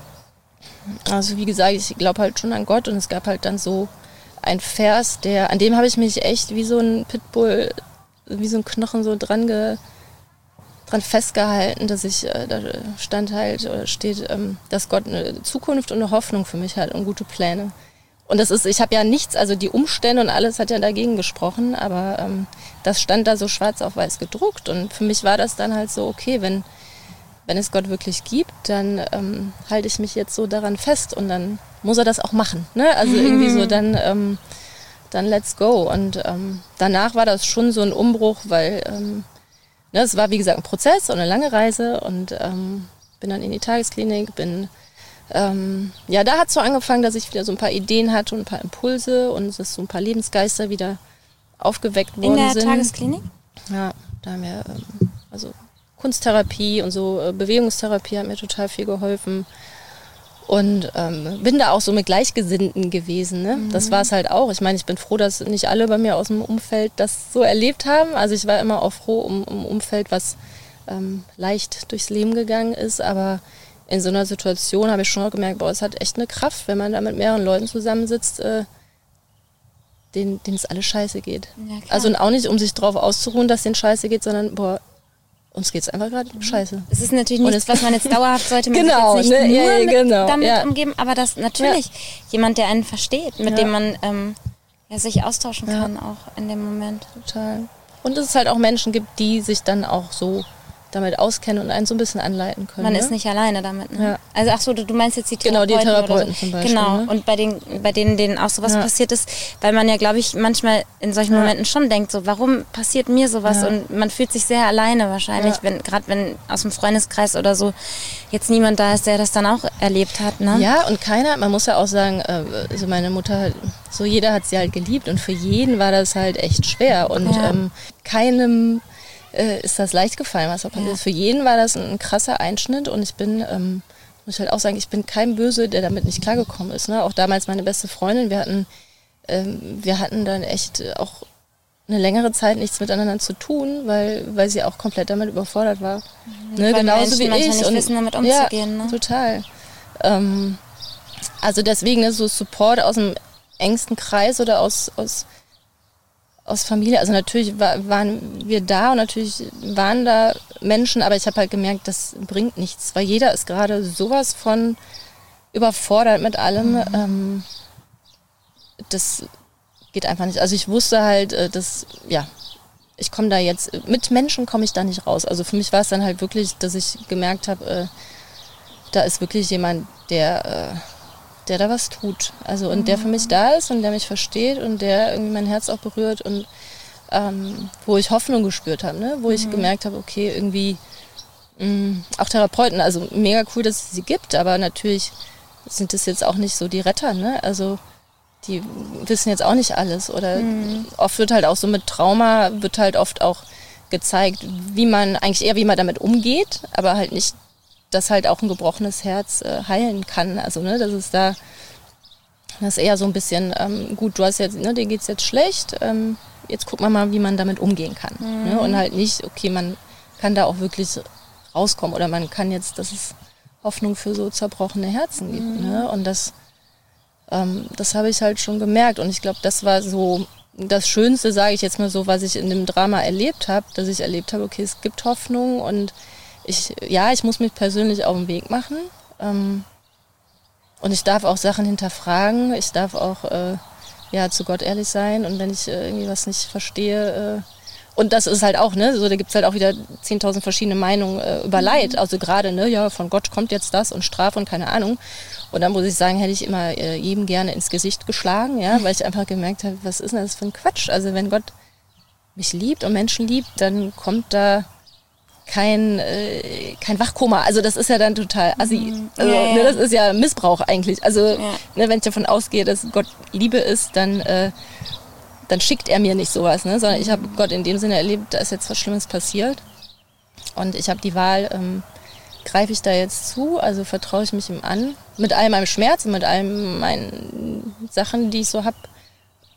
S4: also wie gesagt, ich glaube halt schon an Gott und es gab halt dann so ein Vers, an dem habe ich mich echt wie so ein Pitbull, wie so ein Knochen so dran festgehalten, dass da stand halt, oder steht, dass Gott eine Zukunft und eine Hoffnung für mich hat und gute Pläne. Und ich habe ja nichts, also die Umstände und alles hat ja dagegen gesprochen, aber das stand da so schwarz auf weiß gedruckt. Und für mich war das dann halt so, okay, wenn es Gott wirklich gibt, dann halte ich mich jetzt so daran fest und dann muss er das auch machen. Ne? Also irgendwie so, dann let's go. Und danach war das schon so ein Umbruch, weil es war wie gesagt ein Prozess und eine lange Reise und bin dann in die Tagesklinik, da hat es so angefangen, dass ich wieder so ein paar Ideen hatte und ein paar Impulse und dass so ein paar Lebensgeister wieder aufgeweckt worden sind.
S2: In der Tagesklinik?
S4: Ja, da haben wir also Kunsttherapie und so Bewegungstherapie hat mir total viel geholfen und bin da auch so mit Gleichgesinnten gewesen. Ne? Das war es halt auch. Ich meine, ich bin froh, dass nicht alle bei mir aus dem Umfeld das so erlebt haben. Also ich war immer auch froh um Umfeld, was leicht durchs Leben gegangen ist, aber in so einer Situation habe ich schon auch gemerkt, es hat echt eine Kraft, wenn man da mit mehreren Leuten zusammensitzt, denen es alles scheiße geht. Ja, also und auch nicht, um sich drauf auszuruhen, dass denen scheiße geht, sondern uns geht es einfach gerade scheiße.
S2: Es ist natürlich nichts, was man jetzt dauerhaft sollte man
S4: genau,
S2: sich jetzt nicht
S4: damit
S2: umgeben, aber das natürlich jemand, der einen versteht, mit dem man sich austauschen kann auch in dem Moment.
S4: Total. Und dass es halt auch Menschen gibt, die sich dann auch so damit auskennen und einen so ein bisschen anleiten können.
S2: Man ist nicht alleine damit. Ne? Ja. Also ach so, du meinst jetzt die
S4: Therapeuten. Genau, die Therapeuten
S2: so.
S4: Zum Beispiel.
S2: Genau,
S4: ne?
S2: und bei denen auch sowas passiert ist, weil man ja, glaube ich, manchmal in solchen Momenten schon denkt, so, warum passiert mir sowas? Ja. Und man fühlt sich sehr alleine wahrscheinlich, gerade wenn aus dem Freundeskreis oder so jetzt niemand da ist, der das dann auch erlebt hat. Ne?
S4: Ja, und man muss ja auch sagen, also meine Mutter, so jeder hat sie halt geliebt und für jeden war das halt echt schwer und keinem ist das leicht gefallen, was da passiert ist. Für jeden war das ein krasser Einschnitt und ich bin, muss ich halt auch sagen, ich bin kein Böse, der damit nicht klargekommen ist. Ne? Auch damals meine beste Freundin, wir hatten dann echt auch eine längere Zeit nichts miteinander zu tun, weil sie auch komplett damit überfordert war. Ne? Genauso wie ich.
S2: Nicht wissen, damit umzugehen.
S4: Ja, total. Also deswegen so Support aus dem engsten Kreis oder aus Familie, also natürlich waren wir da und natürlich waren da Menschen, aber ich habe halt gemerkt, das bringt nichts, weil jeder ist gerade sowas von überfordert mit allem. Das geht einfach nicht. Also ich wusste halt, ich komme da jetzt, mit Menschen komme ich da nicht raus. Also für mich war es dann halt wirklich, dass ich gemerkt habe, da ist wirklich jemand, der da was tut. Also und der für mich da ist und der mich versteht und der irgendwie mein Herz auch berührt und wo ich Hoffnung gespürt habe, ne? Wo ich gemerkt habe, okay, irgendwie auch Therapeuten, also mega cool, dass es sie gibt, aber natürlich sind das jetzt auch nicht so die Retter, ne? Also die wissen jetzt auch nicht alles oder oft wird halt auch so mit Trauma, wird halt oft auch gezeigt, wie man damit umgeht, aber halt nicht, dass halt auch ein gebrochenes Herz heilen kann. Also, ne, das ist eher so ein bisschen, gut, du hast jetzt, ne, dir geht's jetzt schlecht, jetzt guck mal, wie man damit umgehen kann. Ne? Und halt nicht, okay, man kann da auch wirklich rauskommen oder man kann jetzt, dass es Hoffnung für so zerbrochene Herzen gibt. Ne? Und das habe ich halt schon gemerkt. Und ich glaube, das war so das Schönste, sage ich jetzt mal so, was ich in dem Drama erlebt habe, dass ich erlebt habe, okay, es gibt Hoffnung und ich muss mich persönlich auf den Weg machen und ich darf auch Sachen hinterfragen, ich darf auch zu Gott ehrlich sein und wenn ich irgendwie was nicht verstehe und das ist halt auch, ne, so da gibt es halt auch wieder 10.000 verschiedene Meinungen über Leid, also gerade, ne, ja, von Gott kommt jetzt das und Strafe und keine Ahnung und dann muss ich sagen, hätte ich immer jedem gerne ins Gesicht geschlagen, ja, weil ich einfach gemerkt habe, was ist denn das für ein Quatsch, also wenn Gott mich liebt und Menschen liebt, dann kommt da kein Wachkoma, also das ist ja dann total assi, also ne, das ist ja Missbrauch eigentlich, also ne, wenn ich davon ausgehe, dass Gott Liebe ist, dann schickt er mir nicht sowas, ne, sondern ich habe Gott in dem Sinne erlebt, da ist jetzt was Schlimmes passiert und ich habe die Wahl, greife ich da jetzt zu, also vertraue ich mich ihm an, mit all meinem Schmerz und mit all meinen Sachen, die ich so habe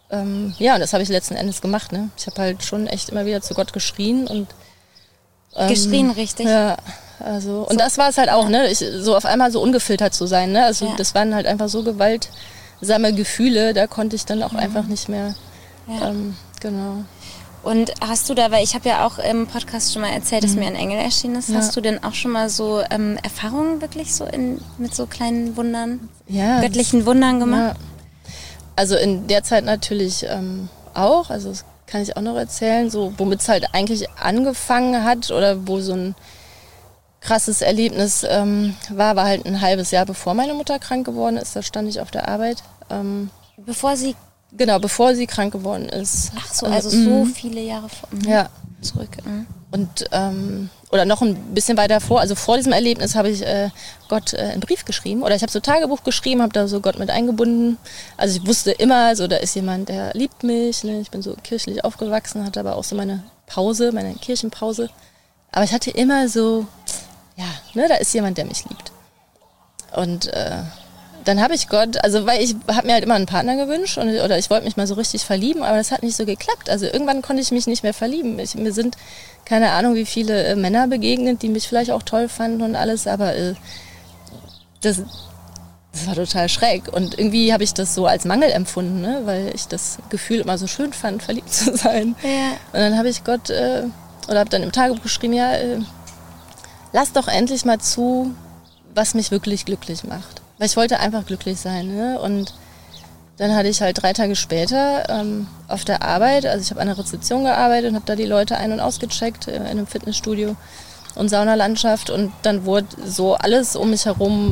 S4: ja, und das habe ich letzten Endes gemacht. Ne? Ich habe halt schon echt immer wieder zu Gott geschrien und
S2: geschrien, richtig.
S4: Ja, also und das war es halt auch, ne? So auf einmal so ungefiltert zu sein, ne? Also das waren halt einfach so gewaltsame Gefühle, da konnte ich dann auch einfach nicht mehr. Ja. Genau.
S2: Und hast du da, weil ich habe ja auch im Podcast schon mal erzählt, dass mir ein Engel erschienen ist, hast du denn auch schon mal so Erfahrungen wirklich so mit so kleinen Wundern, göttlichen Wundern gemacht?
S4: Ja. Also in der Zeit natürlich auch, also das kann ich auch noch erzählen, so womit es halt eigentlich angefangen hat oder wo so ein krasses Erlebnis war halt ein halbes Jahr bevor meine Mutter krank geworden ist, da stand ich auf der Arbeit.
S2: Bevor sie
S4: krank geworden ist.
S2: Ach so, also so viele Jahre zurück.
S4: Und oder noch ein bisschen weiter vor, also vor diesem Erlebnis habe ich Gott einen Brief geschrieben oder ich habe so Tagebuch geschrieben, habe da so Gott mit eingebunden. Also ich wusste immer, so da ist jemand, der liebt mich. Ne? Ich bin so kirchlich aufgewachsen, hatte aber auch so meine Kirchenpause. Aber ich hatte immer so, da ist jemand, der mich liebt. Und dann habe ich Gott, also weil ich habe mir halt immer einen Partner gewünscht oder ich wollte mich mal so richtig verlieben, aber das hat nicht so geklappt. Also irgendwann konnte ich mich nicht mehr verlieben. Mir sind keine Ahnung, wie viele Männer begegnet, die mich vielleicht auch toll fanden und alles, aber das war total schräg. Und irgendwie habe ich das so als Mangel empfunden, ne? Weil ich das Gefühl immer so schön fand, verliebt zu sein. Ja. Und dann habe ich Gott, oder habe dann im Tagebuch geschrieben, lass doch endlich mal zu, was mich wirklich glücklich macht. Weil ich wollte einfach glücklich sein. Ne? Und dann hatte ich halt 3 Tage später auf der Arbeit, also ich habe an einer Rezeption gearbeitet und habe da die Leute ein- und ausgecheckt in einem Fitnessstudio und Saunalandschaft. Und dann wurde so alles um mich herum,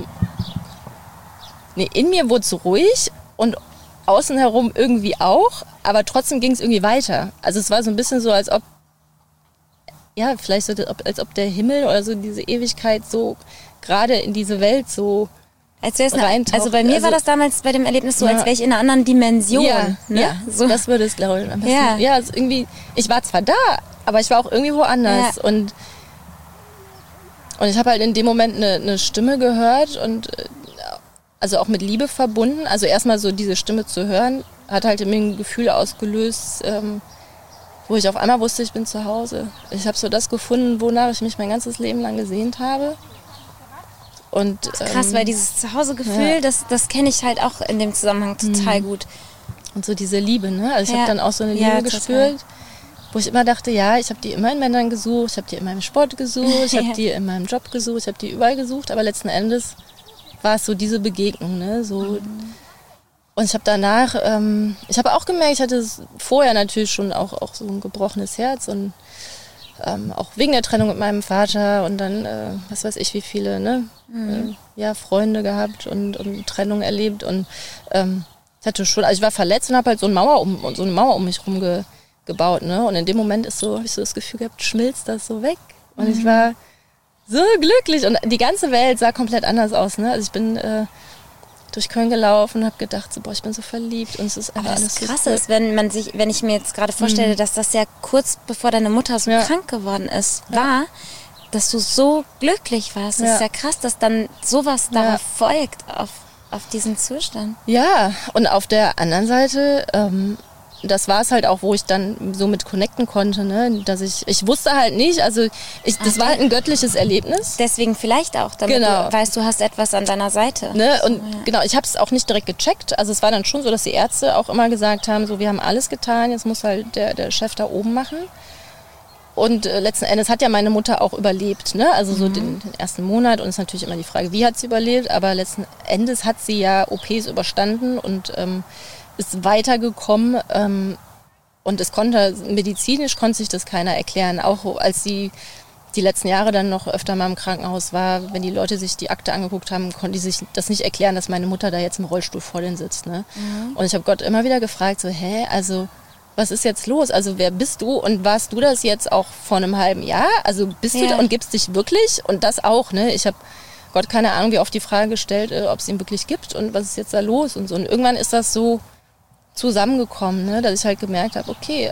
S4: in mir wurde es so ruhig und außen herum irgendwie auch, aber trotzdem ging es irgendwie weiter. Also es war so ein bisschen so, als ob, vielleicht so, als ob der Himmel oder so diese Ewigkeit so gerade in diese Welt so reintaucht.
S2: Also bei mir war das damals bei dem Erlebnis so, als wäre ich in einer anderen Dimension.
S4: Ja, so. Das würde es, glaube ich, am besten. Ja, also irgendwie, ich war zwar da, aber ich war auch irgendwie woanders. Ja. Und ich habe halt in dem Moment eine Stimme gehört und also auch mit Liebe verbunden. Also erstmal so diese Stimme zu hören, hat halt in mir ein Gefühl ausgelöst, wo ich auf einmal wusste, ich bin zu Hause. Ich habe so das gefunden, wonach ich mich mein ganzes Leben lang gesehnt habe. Und,
S2: krass, weil dieses Zuhausegefühl, das kenne ich halt auch in dem Zusammenhang total gut.
S4: Und so diese Liebe, ne? Also ich habe dann auch so eine Liebe gespürt, wo ich immer dachte, ich habe die immer in Männern gesucht, ich habe die in meinem Sport gesucht, ich habe die in meinem Job gesucht, ich habe die überall gesucht, aber letzten Endes war es so diese Begegnung, ne? So. Und ich habe danach, ich habe auch gemerkt, ich hatte vorher natürlich schon auch so ein gebrochenes Herz und auch wegen der Trennung mit meinem Vater und dann, was weiß ich, wie viele, ne? Freunde gehabt und Trennung erlebt und ich hatte schon, also ich war verletzt und habe halt so eine Mauer um mich herum gebaut, ne? Und in dem Moment habe ich so das Gefühl gehabt, schmilzt das so weg und ich war so glücklich und die ganze Welt sah komplett anders aus, ne? Also ich bin durch Köln gelaufen und habe gedacht, so, ich bin so verliebt und es ist einfach alles so
S2: krass ist, wenn ich mir jetzt gerade vorstelle, dass das ja kurz bevor deine Mutter so krank geworden ist, dass du so glücklich warst. Das ist ja krass, dass dann sowas darauf folgt, auf diesen Zustand. Ja,
S4: und auf der anderen Seite, das war es halt auch, wo ich dann so mit connecten konnte, ne? Dass ich wusste halt nicht, also das war halt ein göttliches Erlebnis.
S2: Deswegen vielleicht auch, damit du weißt, du hast etwas an deiner Seite.
S4: Ne? Und genau, ich habe es auch nicht direkt gecheckt, also es war dann schon so, dass die Ärzte auch immer gesagt haben, so wir haben alles getan, jetzt muss halt der Chef da oben machen. Und letzten Endes hat ja meine Mutter auch überlebt, ne? Also so den ersten Monat und es ist natürlich immer die Frage, wie hat sie überlebt, aber letzten Endes hat sie ja OPs überstanden und ist weitergekommen und medizinisch konnte sich das keiner erklären. Auch als sie die letzten Jahre dann noch öfter mal im Krankenhaus war, wenn die Leute sich die Akte angeguckt haben, konnten die sich das nicht erklären, dass meine Mutter da jetzt im Rollstuhl vor denen sitzt. Ne? Und ich habe Gott immer wieder gefragt, so, also was ist jetzt los? Also wer bist du und warst du das jetzt auch vor einem halben Jahr? Also bist du da und gibst dich wirklich? Und das auch, ne? Ich habe Gott keine Ahnung, wie oft die Frage gestellt, ob es ihn wirklich gibt und was ist jetzt da los und so. Und irgendwann ist das so zusammengekommen, ne? Dass ich halt gemerkt habe, okay,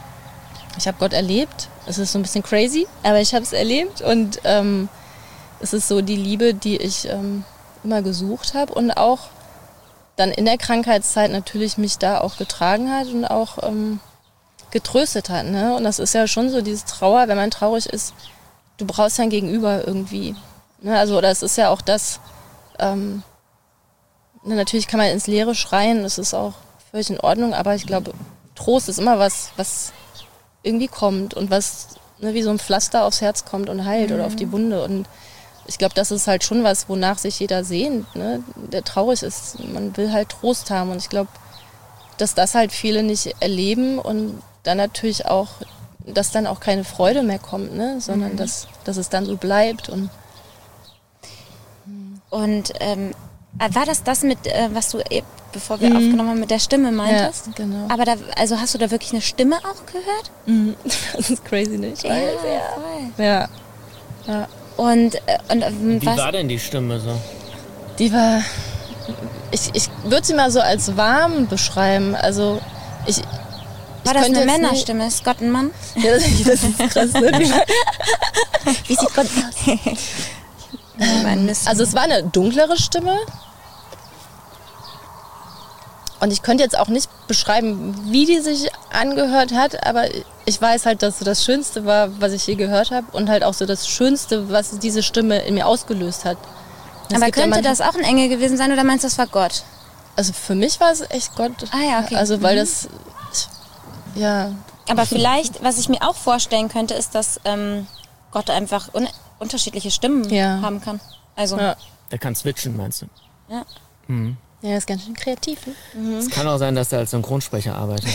S4: ich habe Gott erlebt. Es ist so ein bisschen crazy, aber ich habe es erlebt und es ist so die Liebe, die ich immer gesucht habe und auch dann in der Krankheitszeit natürlich mich da auch getragen hat und auch getröstet hat. Ne? Und das ist ja schon so, dieses Trauer, wenn man traurig ist, du brauchst ja ein Gegenüber irgendwie. Ne? Also das ist ja auch das, natürlich kann man ins Leere schreien, das ist auch völlig in Ordnung, aber ich glaube, Trost ist immer was irgendwie kommt und was wie so ein Pflaster aufs Herz kommt und heilt oder auf die Wunde. Und ich glaube, das ist halt schon was, wonach sich jeder sehnt, ne? Der traurig ist. Man will halt Trost haben. Und ich glaube, dass das halt viele nicht erleben und dann natürlich auch, dass dann auch keine Freude mehr kommt, ne? Sondern dass es dann so bleibt. Und
S2: war das mit, was du, bevor wir aufgenommen haben, mit der Stimme meintest?
S4: Ja, genau.
S2: Aber also hast du da wirklich eine Stimme auch gehört?
S4: Das ist crazy, nicht?
S2: Ja, voll.
S4: Ja.
S2: Und
S3: Wie
S2: was?
S3: war denn die Stimme so?
S4: Die war, ich würde sie mal so als warm beschreiben. Also
S2: War das eine Männerstimme? Ist Gott ein Mann?
S4: Ja, das ist krass, ne?
S2: Wie sieht Gott aus?
S4: Also es war eine dunklere Stimme. Und ich könnte jetzt auch nicht beschreiben, wie die sich angehört hat, aber ich weiß halt, dass so das Schönste war, was ich je gehört habe und halt auch so das Schönste, was diese Stimme in mir ausgelöst hat.
S2: Aber könnte das auch ein Engel gewesen sein oder meinst du, das war Gott?
S4: Also für mich war es echt Gott.
S2: Ah ja, okay.
S4: Also weil ja.
S2: Aber vielleicht, was ich mir auch vorstellen könnte, ist, dass Gott einfach unterschiedliche Stimmen haben kann. Also
S4: Ja.
S3: Der kann switchen, meinst du?
S2: Ja.
S3: Mhm.
S4: Ja, ist ganz schön kreativ. Ne?
S3: Es kann auch sein, dass er als Synchronsprecher arbeitet.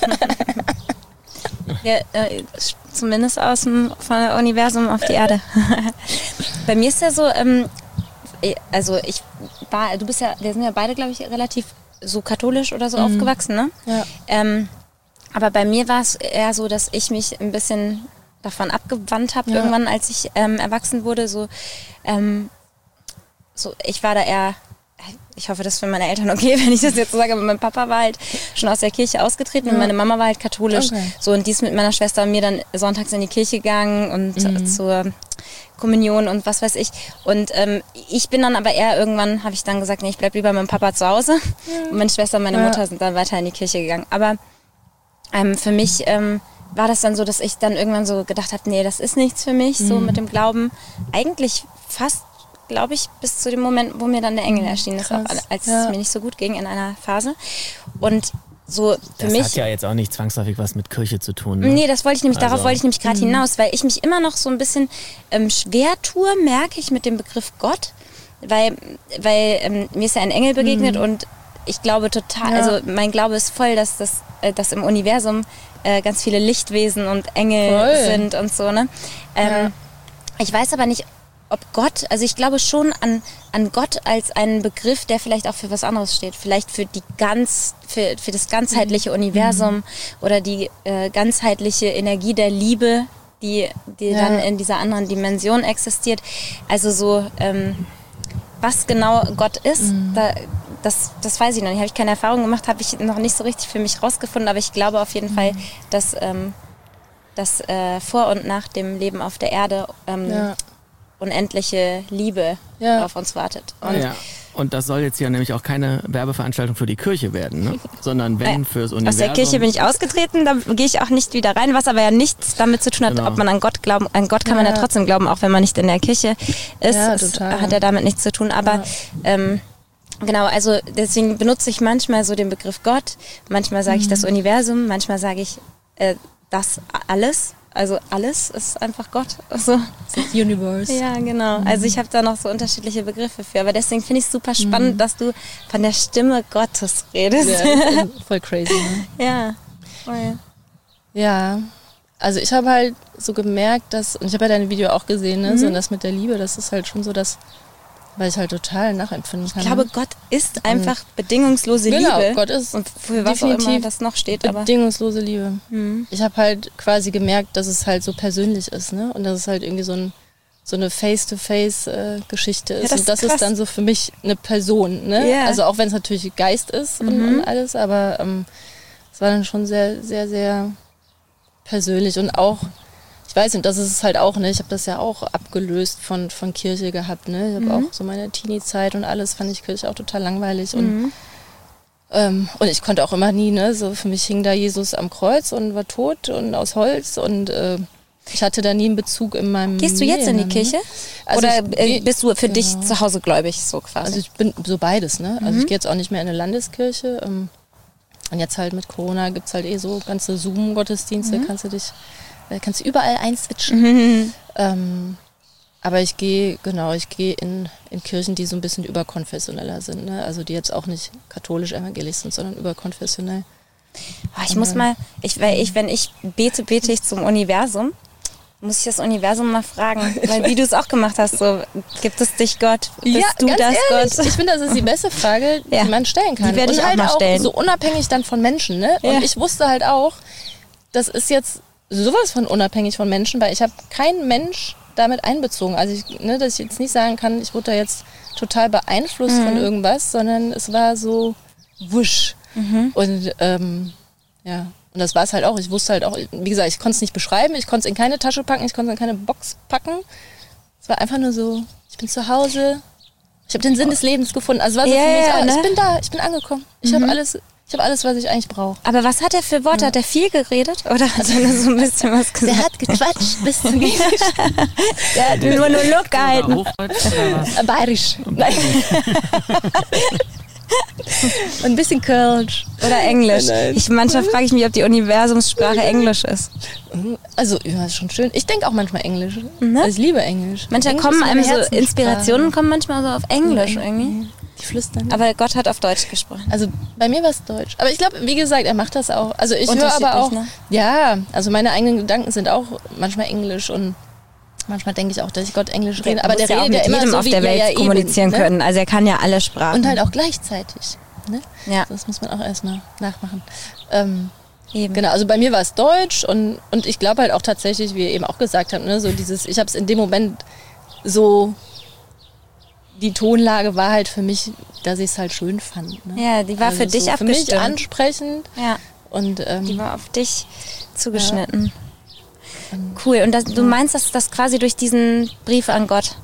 S3: Ne?
S2: Ja, zumindest von dem Universum auf die Erde. Bei mir ist ja so, also wir sind ja beide, glaube ich, relativ so katholisch oder so aufgewachsen, ne?
S4: Ja.
S2: Aber bei mir war es eher so, dass ich mich ein bisschen davon abgewandt habe irgendwann, als ich erwachsen wurde. So, ich war da eher, ich hoffe, das ist für meine Eltern okay, wenn ich das jetzt so sage, aber mein Papa war halt schon aus der Kirche ausgetreten und meine Mama war halt katholisch. Okay. So, und die ist mit meiner Schwester und mir dann sonntags in die Kirche gegangen und zur Kommunion und was weiß ich. Und ich bin dann aber eher irgendwann, habe ich dann gesagt, nee, ich bleib lieber mit meinem Papa zu Hause. Und meine Schwester und meine Mutter sind dann weiter in die Kirche gegangen. Aber für mich war das dann so, dass ich dann irgendwann so gedacht habe, nee, das ist nichts für mich, so mit dem Glauben. Eigentlich fast, glaube ich, bis zu dem Moment, wo mir dann der Engel erschienen ist, auch als es mir nicht so gut ging in einer Phase. Und so für mich...
S3: Das hat ja jetzt auch nicht zwangsläufig was mit Kirche zu tun. Ne?
S2: Nee, darauf wollte ich nämlich gerade hinaus, weil ich mich immer noch so ein bisschen schwer tue, merke ich, mit dem Begriff Gott, weil mir ist ja ein Engel begegnet und ich glaube total, also mein Glaube ist voll, dass im Universum ganz viele Lichtwesen und Engel sind und so, ne? Ich weiß aber nicht, ob Gott, also ich glaube schon an Gott als einen Begriff, der vielleicht auch für was anderes steht. Vielleicht für für das ganzheitliche Universum oder die ganzheitliche Energie der Liebe, die dann in dieser anderen Dimension existiert. Also so, was genau Gott ist, das weiß ich noch nicht. Habe ich keine Erfahrung gemacht, habe ich noch nicht so richtig für mich rausgefunden, aber ich glaube auf jeden Fall, dass vor und nach dem Leben auf der Erde unendliche Liebe auf uns wartet.
S3: Und das soll jetzt ja nämlich auch keine Werbeveranstaltung für die Kirche werden, ne? Sondern wenn fürs Universum.
S2: Aus der Kirche bin ich ausgetreten, da gehe ich auch nicht wieder rein, was aber ja nichts damit zu tun hat, ob man an Gott glaubt. An Gott kann man ja trotzdem glauben, auch wenn man nicht in der Kirche ist. Ja, das hat ja damit nichts zu tun. Aber genau, also deswegen benutze ich manchmal so den Begriff Gott, manchmal sage ich das Universum, manchmal sage ich das alles. Also alles ist einfach Gott. Also,
S4: das Universe.
S2: Ja, genau. Also ich habe da noch so unterschiedliche Begriffe für. Aber deswegen finde ich es super spannend, dass du von der Stimme Gottes redest.
S4: Ja, voll crazy. Ne?
S2: Ja. Voll.
S4: Ja, also ich habe halt so gemerkt, und ich habe ja dein Video auch gesehen, ne? So, und das mit der Liebe, das ist halt schon so das, weil ich halt total nachempfinden kann.
S2: Ich glaube, Gott ist einfach bedingungslose Liebe.
S4: Genau, Gott ist
S2: und für was auch immer das noch steht.
S4: Bedingungslose Liebe. Ich habe halt quasi gemerkt, dass es halt so persönlich ist, ne? Und dass es halt irgendwie so eine Face-to-Face-Geschichte ist.
S2: Ja,
S4: und das ist dann so für mich eine Person, ne? Yeah. Also auch wenn es natürlich Geist ist und alles, aber es war dann schon sehr, sehr, sehr persönlich und auch, ich weiß nicht, das ist es halt auch, ne? Ich habe das ja auch abgelöst von Kirche gehabt, ne? Ich habe auch so meine Teenie-Zeit und alles, fand ich Kirche auch total langweilig und Und ich konnte auch immer nie, ne, so für mich hing da Jesus am Kreuz und war tot und aus Holz und ich hatte da nie einen Bezug in meinem
S2: Gehst du jetzt in die Kirche?
S4: Also
S2: Oder bist du für
S4: genau.
S2: dich zu Hause gläubig, so quasi?
S4: Also ich bin so beides, ne? Also ich gehe jetzt auch nicht mehr in eine Landeskirche. Und jetzt halt mit Corona gibt es halt so ganze Zoom-Gottesdienste, kannst du überall einswitchen. Aber ich gehe in Kirchen, die so ein bisschen überkonfessioneller sind, ne? Also die jetzt auch nicht katholisch-evangelisch sind, sondern überkonfessionell.
S2: Ich muss mal, wenn ich bete ich zum Universum. Muss ich das Universum mal fragen, weil wie du es auch gemacht hast, so gibt es dich Gott, bist du
S4: ganz
S2: das
S4: ehrlich,
S2: Gott?
S4: Ich finde, das ist die beste Frage, die man stellen kann.
S2: Die werde ich
S4: und
S2: auch
S4: halt
S2: mal stellen.
S4: So unabhängig dann von Menschen, ne? Und ich wusste halt auch, das ist jetzt sowas von unabhängig von Menschen, weil ich habe keinen Mensch damit einbezogen. Also dass ich jetzt nicht sagen kann, ich wurde da jetzt total beeinflusst von irgendwas, sondern es war so wusch. Und und das war es halt auch. Ich wusste halt auch, wie gesagt, ich konnte es nicht beschreiben, ich konnte es in keine Tasche packen, ich konnte es in keine Box packen. Es war einfach nur so, ich bin zu Hause, ich habe den Sinn des Lebens gefunden. Also war so für mich,
S2: ne?
S4: ich bin da, ich bin angekommen. Ich habe alles, was ich eigentlich brauche.
S2: Aber was hat er für Worte? Hat er viel geredet? Oder hat er nur so ein bisschen was gesagt?
S4: Der hat gequatscht bis zum
S2: Der hat nur Monolog gehalten.
S3: Hochdeutsch oder was?
S4: Bayerisch. Nein. Und ein bisschen Kölsch.
S2: Oder Englisch.
S4: Nein.
S2: Manchmal frage ich mich, ob die Universumssprache Englisch ist.
S4: Also, ja, ist schon schön. Ich denke auch manchmal Englisch. Also ich liebe Englisch.
S2: Manchmal
S4: Englisch
S2: kommen
S4: ist
S2: einem
S4: meine
S2: so
S4: Herzenssprache.
S2: Inspirationen kommen manchmal so auf Englisch irgendwie.
S4: Die flüstern.
S2: Aber Gott hat auf Deutsch gesprochen.
S4: Also bei mir war es Deutsch. Aber ich glaube, wie gesagt, er macht das auch. Also ich höre aber auch,
S2: ne?
S4: ja, also meine eigenen Gedanken sind auch manchmal Englisch und manchmal denke ich auch, dass ich Gott Englisch rede. Aber der
S2: muss ja auch
S4: redet ja
S2: mit
S4: immer
S2: jedem
S4: so,
S2: auf
S4: wie
S2: der
S4: wir
S2: Welt
S4: ja
S2: kommunizieren
S4: eben, ne?
S2: können. Also er kann ja alle Sprachen.
S4: Und halt auch gleichzeitig. Ne?
S2: Ja.
S4: Das muss man auch erstmal nachmachen.
S2: Eben.
S4: Genau, also bei mir war es Deutsch und ich glaube halt auch tatsächlich, wie ihr eben auch gesagt habt, ne, so dieses, ich habe es in dem Moment so, die Tonlage war halt für mich, dass ich es halt schön fand. Ne?
S2: Ja, die war für dich
S4: so
S2: abgestimmt.
S4: Für mich ansprechend.
S2: Ja,
S4: Und,
S2: die war auf dich zugeschnitten. Cool. Und du meinst, dass das quasi durch diesen Brief an Gott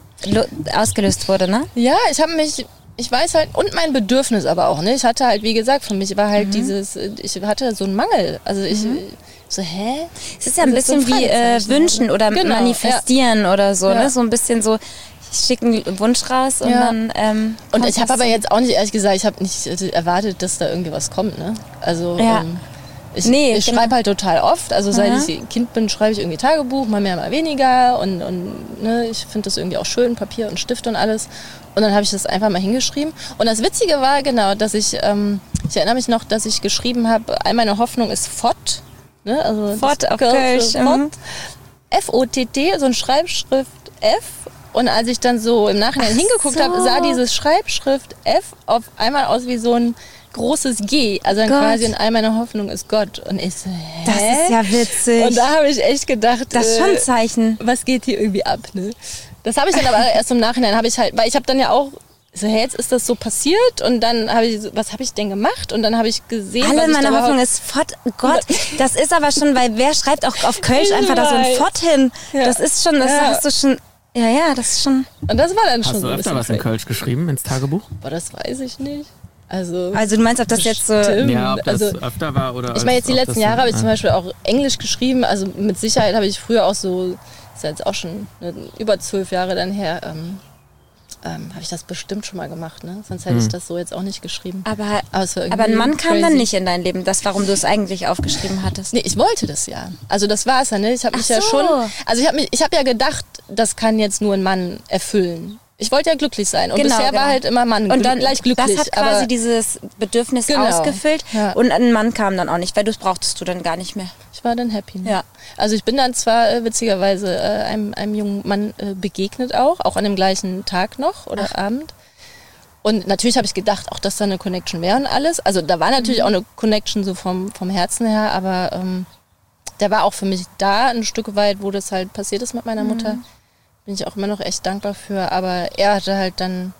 S2: ausgelöst wurde, ne?
S4: Ja, ich weiß halt, und mein Bedürfnis aber auch, ne? Ich hatte halt, wie gesagt, für mich war halt ich hatte so einen Mangel. Also so, hä?
S2: Es ist ja ein bisschen
S4: so ein
S2: wie
S4: Fragezeichen,
S2: wünschen oder
S4: genau,
S2: manifestieren oder so,
S4: Ja.
S2: ne? So ein bisschen so, ich schicke einen Wunsch raus und dann
S4: Und
S2: kommt
S4: ich habe
S2: das.
S4: aber jetzt auch nicht, ehrlich gesagt, ich habe nicht erwartet, dass da irgendwie was kommt, ne? Also
S2: Ja.
S4: ich
S2: Nee,
S4: schreibe halt total oft, also seit ich Kind bin, schreibe ich irgendwie Tagebuch, mal mehr, mal weniger und ne, ich finde das irgendwie auch schön, Papier und Stift und alles. Und dann habe ich das einfach mal hingeschrieben. Und das Witzige war genau, dass ich erinnere mich noch, dass ich geschrieben habe, all meine Hoffnung ist Fott, ne? Also
S2: Fott auf
S4: Kölsch,
S2: Kölsch.
S4: Fott. F-O-T-T, so ein Schreibschrift F. Und als ich dann so im Nachhinein hingeguckt habe, sah dieses Schreibschrift F auf einmal aus wie so ein großes G. Also dann
S2: Gott.
S4: quasi in all meiner Hoffnung ist Gott. Und ich so, hä?
S2: Das ist ja witzig.
S4: Und da habe ich echt gedacht,
S2: das ist schon ein Zeichen.
S4: was geht hier irgendwie ab, ne? Das habe ich dann aber erst im Nachhinein, weil ich habe dann ja auch so, hey, jetzt ist das so passiert und dann habe ich, was habe ich denn gemacht? Und dann habe ich gesehen, was
S2: Alle
S4: ich
S2: meine
S4: da
S2: Hoffnung ist Fott. Gott, das ist aber schon, weil wer schreibt auch auf Kölsch einfach da so ein Fott hin?
S4: Ja.
S2: Das ist schon, das hast du schon, ja, das ist schon.
S4: Und das war dann schon
S3: Hast
S4: so
S3: du
S4: ein
S3: öfter
S4: bisschen
S3: was in
S4: crazy.
S3: Kölsch geschrieben, ins Tagebuch?
S4: Aber das weiß ich nicht. Also
S2: Du meinst, ob das jetzt so...
S4: Stimmt.
S3: Ja, ob das
S4: Also,
S3: öfter war oder...
S4: ich meine, jetzt die
S3: ob
S4: letzten
S3: das
S4: Jahre habe ich
S3: so-
S4: zum Beispiel auch Englisch geschrieben. Also mit Sicherheit habe ich früher auch so, ist ja jetzt auch schon über 12 Jahre dann her, habe ich das bestimmt schon mal gemacht. Ne? Sonst hätte ich das so jetzt auch nicht geschrieben.
S2: Aber
S4: es war
S2: ein Mann kam
S4: crazy.
S2: dann nicht in dein Leben, das, warum du es eigentlich aufgeschrieben hattest.
S4: Nee, ich wollte das ja. Also das war es ja, ne? Ich habe mich
S2: Ach
S4: ja
S2: so.
S4: schon... Also ich habe ja gedacht, das kann jetzt nur ein Mann erfüllen. Ich wollte ja glücklich sein. Und bisher war halt immer Mann
S2: und dann,
S4: gleich glücklich.
S2: das hat quasi
S4: aber
S2: dieses Bedürfnis
S4: Genau.
S2: ausgefüllt
S4: Ja.
S2: und ein Mann kam dann auch nicht, weil das brauchtest du dann gar nicht mehr.
S4: ich war dann happy. Ne?
S2: Ja.
S4: Also ich bin dann zwar witzigerweise einem jungen Mann begegnet auch an dem gleichen Tag noch oder Abend. Und natürlich habe ich gedacht, auch dass da eine Connection wäre und alles. Also da war natürlich auch eine Connection so vom Herzen her, aber der war auch für mich da ein Stück weit, wo das halt passiert ist mit meiner Mutter. Bin ich auch immer noch echt dankbar für. Aber er hatte halt dann,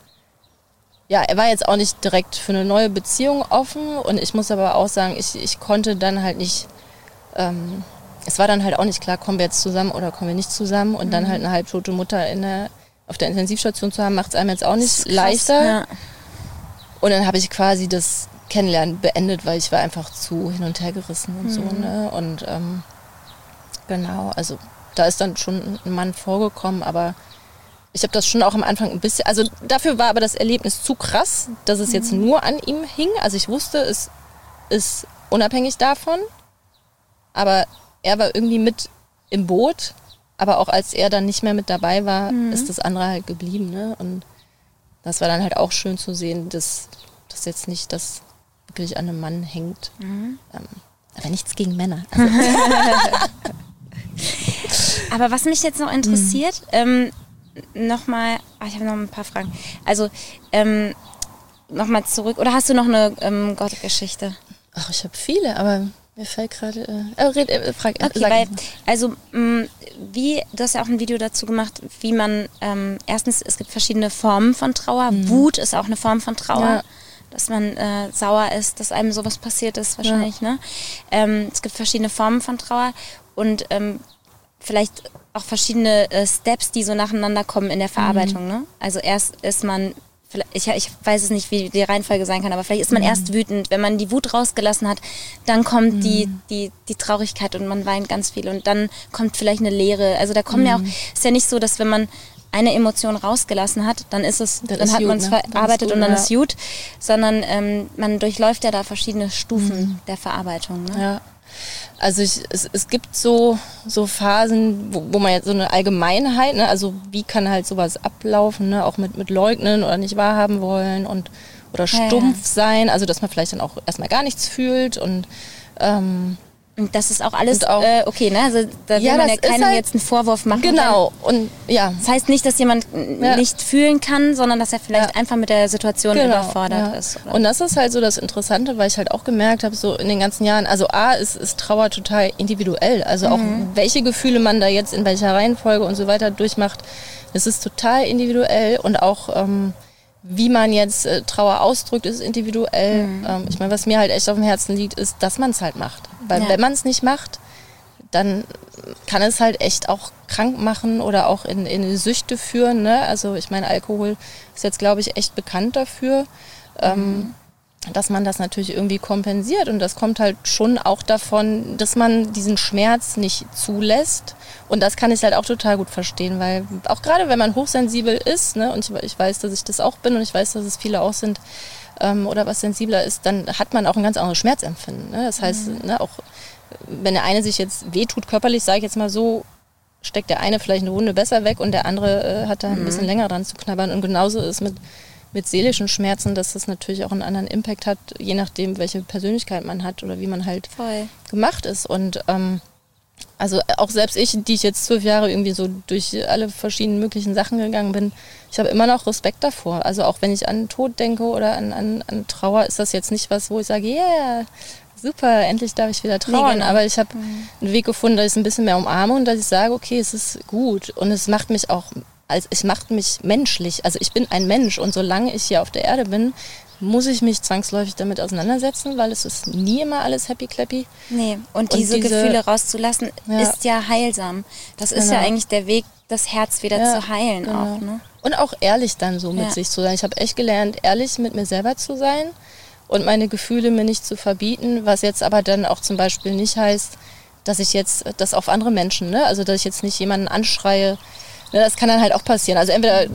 S4: ja, er war jetzt auch nicht direkt für eine neue Beziehung offen. Und ich muss aber auch sagen, ich konnte dann halt nicht, es war dann halt auch nicht klar, kommen wir jetzt zusammen oder kommen wir nicht zusammen. Und dann halt eine halbtote Mutter auf der Intensivstation zu haben, macht es einem jetzt auch nicht leichter.
S2: Ja.
S4: Und dann habe ich quasi das Kennenlernen beendet, weil ich war einfach zu hin und her gerissen und so. Ne? Und genau, also da ist dann schon ein Mann vorgekommen, aber ich habe das schon auch am Anfang ein bisschen, also dafür war aber das Erlebnis zu krass, dass es jetzt nur an ihm hing. Also ich wusste, es ist unabhängig davon, aber er war irgendwie mit im Boot, aber auch als er dann nicht mehr mit dabei war, ist das andere halt geblieben. Ne? Und das war dann halt auch schön zu sehen, dass das jetzt nicht das wirklich an einem Mann hängt. Aber nichts gegen Männer. Also.
S2: Aber was mich jetzt noch interessiert, nochmal, ich habe noch ein paar Fragen. Also, nochmal zurück, oder hast du noch eine Gottgeschichte?
S4: Ach, ich habe viele, aber mir fällt gerade...
S2: Also, du hast ja auch ein Video dazu gemacht, wie man, erstens, es gibt verschiedene Formen von Trauer. Wut ist auch eine Form von Trauer. Ja. Dass man sauer ist, dass einem sowas passiert ist wahrscheinlich. Ne? Es gibt verschiedene Formen von Trauer und vielleicht auch verschiedene Steps, die so nacheinander kommen in der Verarbeitung. Ne? Also erst ist man, ich weiß es nicht, wie die Reihenfolge sein kann, aber vielleicht ist man erst wütend. Wenn man die Wut rausgelassen hat, dann kommt die Traurigkeit und man weint ganz viel und dann kommt vielleicht eine Leere. Also da kommen ja auch, ist ja nicht so, dass wenn man eine Emotion rausgelassen hat, dann ist es, dann hat man es verarbeitet und dann ist gut, sondern man durchläuft ja da verschiedene Stufen der Verarbeitung. Ne? Ja.
S4: Also es gibt so Phasen, wo man jetzt so eine Allgemeinheit, ne, also wie kann halt sowas ablaufen, ne, auch mit Leugnen oder nicht wahrhaben wollen oder stumpf sein, also dass man vielleicht dann auch erstmal gar nichts fühlt und
S2: das ist auch alles okay, ne? Also da will man ja keinem halt jetzt einen Vorwurf machen.
S4: Genau. Und ja.
S2: Das heißt nicht, dass jemand nicht fühlen kann, sondern dass er vielleicht einfach mit der Situation überfordert ist. Oder?
S4: Und das ist halt so das Interessante, weil ich halt auch gemerkt habe, so in den ganzen Jahren, also ist Trauer total individuell. Also auch welche Gefühle man da jetzt in welcher Reihenfolge und so weiter durchmacht, das ist total individuell und auch wie man jetzt Trauer ausdrückt, ist individuell. Ich meine, was mir halt echt auf dem Herzen liegt, ist, dass man es halt macht. Weil wenn man es nicht macht, dann kann es halt echt auch krank machen oder auch in Süchte führen. Ne? Also ich meine, Alkohol ist jetzt, glaube ich, echt bekannt dafür, dass man das natürlich irgendwie kompensiert. Und das kommt halt schon auch davon, dass man diesen Schmerz nicht zulässt. Und das kann ich halt auch total gut verstehen, weil auch gerade wenn man hochsensibel ist, ne, und ich weiß, dass ich das auch bin und ich weiß, dass es viele auch sind, oder was sensibler ist, dann hat man auch ein ganz anderes Schmerzempfinden. Ne? Das heißt, ne, auch wenn der eine sich jetzt wehtut körperlich, sage ich jetzt mal so, steckt der eine vielleicht eine Wunde besser weg und der andere hat da ein bisschen länger dran zu knabbern. Und genauso ist mit seelischen Schmerzen, dass das natürlich auch einen anderen Impact hat, je nachdem, welche Persönlichkeit man hat oder wie man halt gemacht ist. Und also auch selbst ich, die ich jetzt 12 Jahre irgendwie so durch alle verschiedenen möglichen Sachen gegangen bin, ich habe immer noch Respekt davor. Also auch wenn ich an Tod denke oder an Trauer, ist das jetzt nicht was, wo ich sage, yeah, super, endlich darf ich wieder trauern. Nee, genau. Aber ich habe einen Weg gefunden, dass ich es ein bisschen mehr umarme und dass ich sage, okay, es ist gut. Und es macht mich auch, es macht mich menschlich. Also ich bin ein Mensch und solange ich hier auf der Erde bin, muss ich mich zwangsläufig damit auseinandersetzen, weil es ist nie immer alles happy-clappy.
S2: Nee, und diese Gefühle rauszulassen, ist ja heilsam. Das ist ja eigentlich der Weg, das Herz wieder zu heilen auch. Ne?
S4: Und auch ehrlich dann so mit sich zu sein. Ich habe echt gelernt, ehrlich mit mir selber zu sein und meine Gefühle mir nicht zu verbieten, was jetzt aber dann auch zum Beispiel nicht heißt, dass ich jetzt das auf andere Menschen, ne? Also dass ich jetzt nicht jemanden anschreie. Ne? Das kann dann halt auch passieren. Also entweder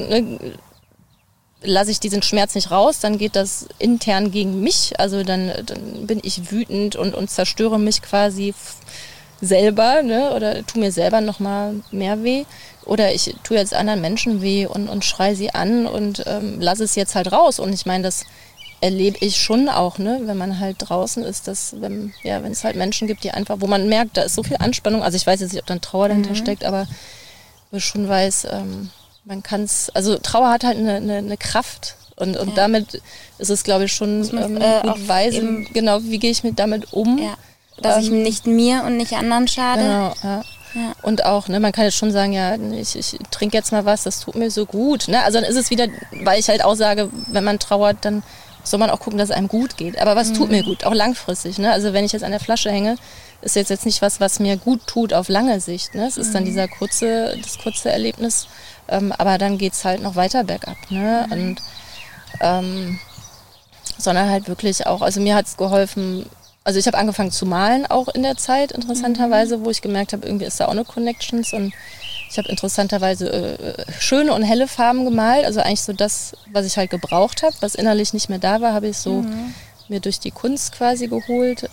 S4: lasse ich diesen Schmerz nicht raus, dann geht das intern gegen mich, also dann bin ich wütend und zerstöre mich quasi selber, ne? Oder tue mir selber nochmal mehr weh. Oder ich tue jetzt anderen Menschen weh und schreie sie an und lasse es jetzt halt raus. Und ich meine, das erlebe ich schon auch, ne? Wenn man halt draußen ist, dass wenn es halt Menschen gibt, die einfach, wo man merkt, da ist so viel Anspannung, also ich weiß jetzt nicht, ob dann Trauer dahinter steckt, aber ich schon weiß, man kann es, also Trauer hat halt eine Kraft und damit ist es, glaube ich, schon gut weise, genau, wie gehe ich damit um.
S2: Ja. Dass ich nicht mir und nicht anderen schade.
S4: Genau, ja. Und auch, ne, man kann jetzt schon sagen, ja, ich trinke jetzt mal was, das tut mir so gut. Ne? Also dann ist es wieder, weil ich halt auch sage, wenn man trauert, dann soll man auch gucken, dass es einem gut geht. Aber was tut mir gut, auch langfristig. Ne? Also wenn ich jetzt an der Flasche hänge, ist jetzt nicht was mir gut tut auf lange Sicht. Ne? Es ist dann das kurze Erlebnis, aber dann geht's halt noch weiter bergab. Ne? Und sondern halt wirklich auch, also mir hat es geholfen, also ich habe angefangen zu malen auch in der Zeit, interessanterweise, wo ich gemerkt habe, irgendwie ist da auch eine Connections und ich habe interessanterweise schöne und helle Farben gemalt, also eigentlich so das, was ich halt gebraucht habe, was innerlich nicht mehr da war, habe ich so mir durch die Kunst quasi geholt.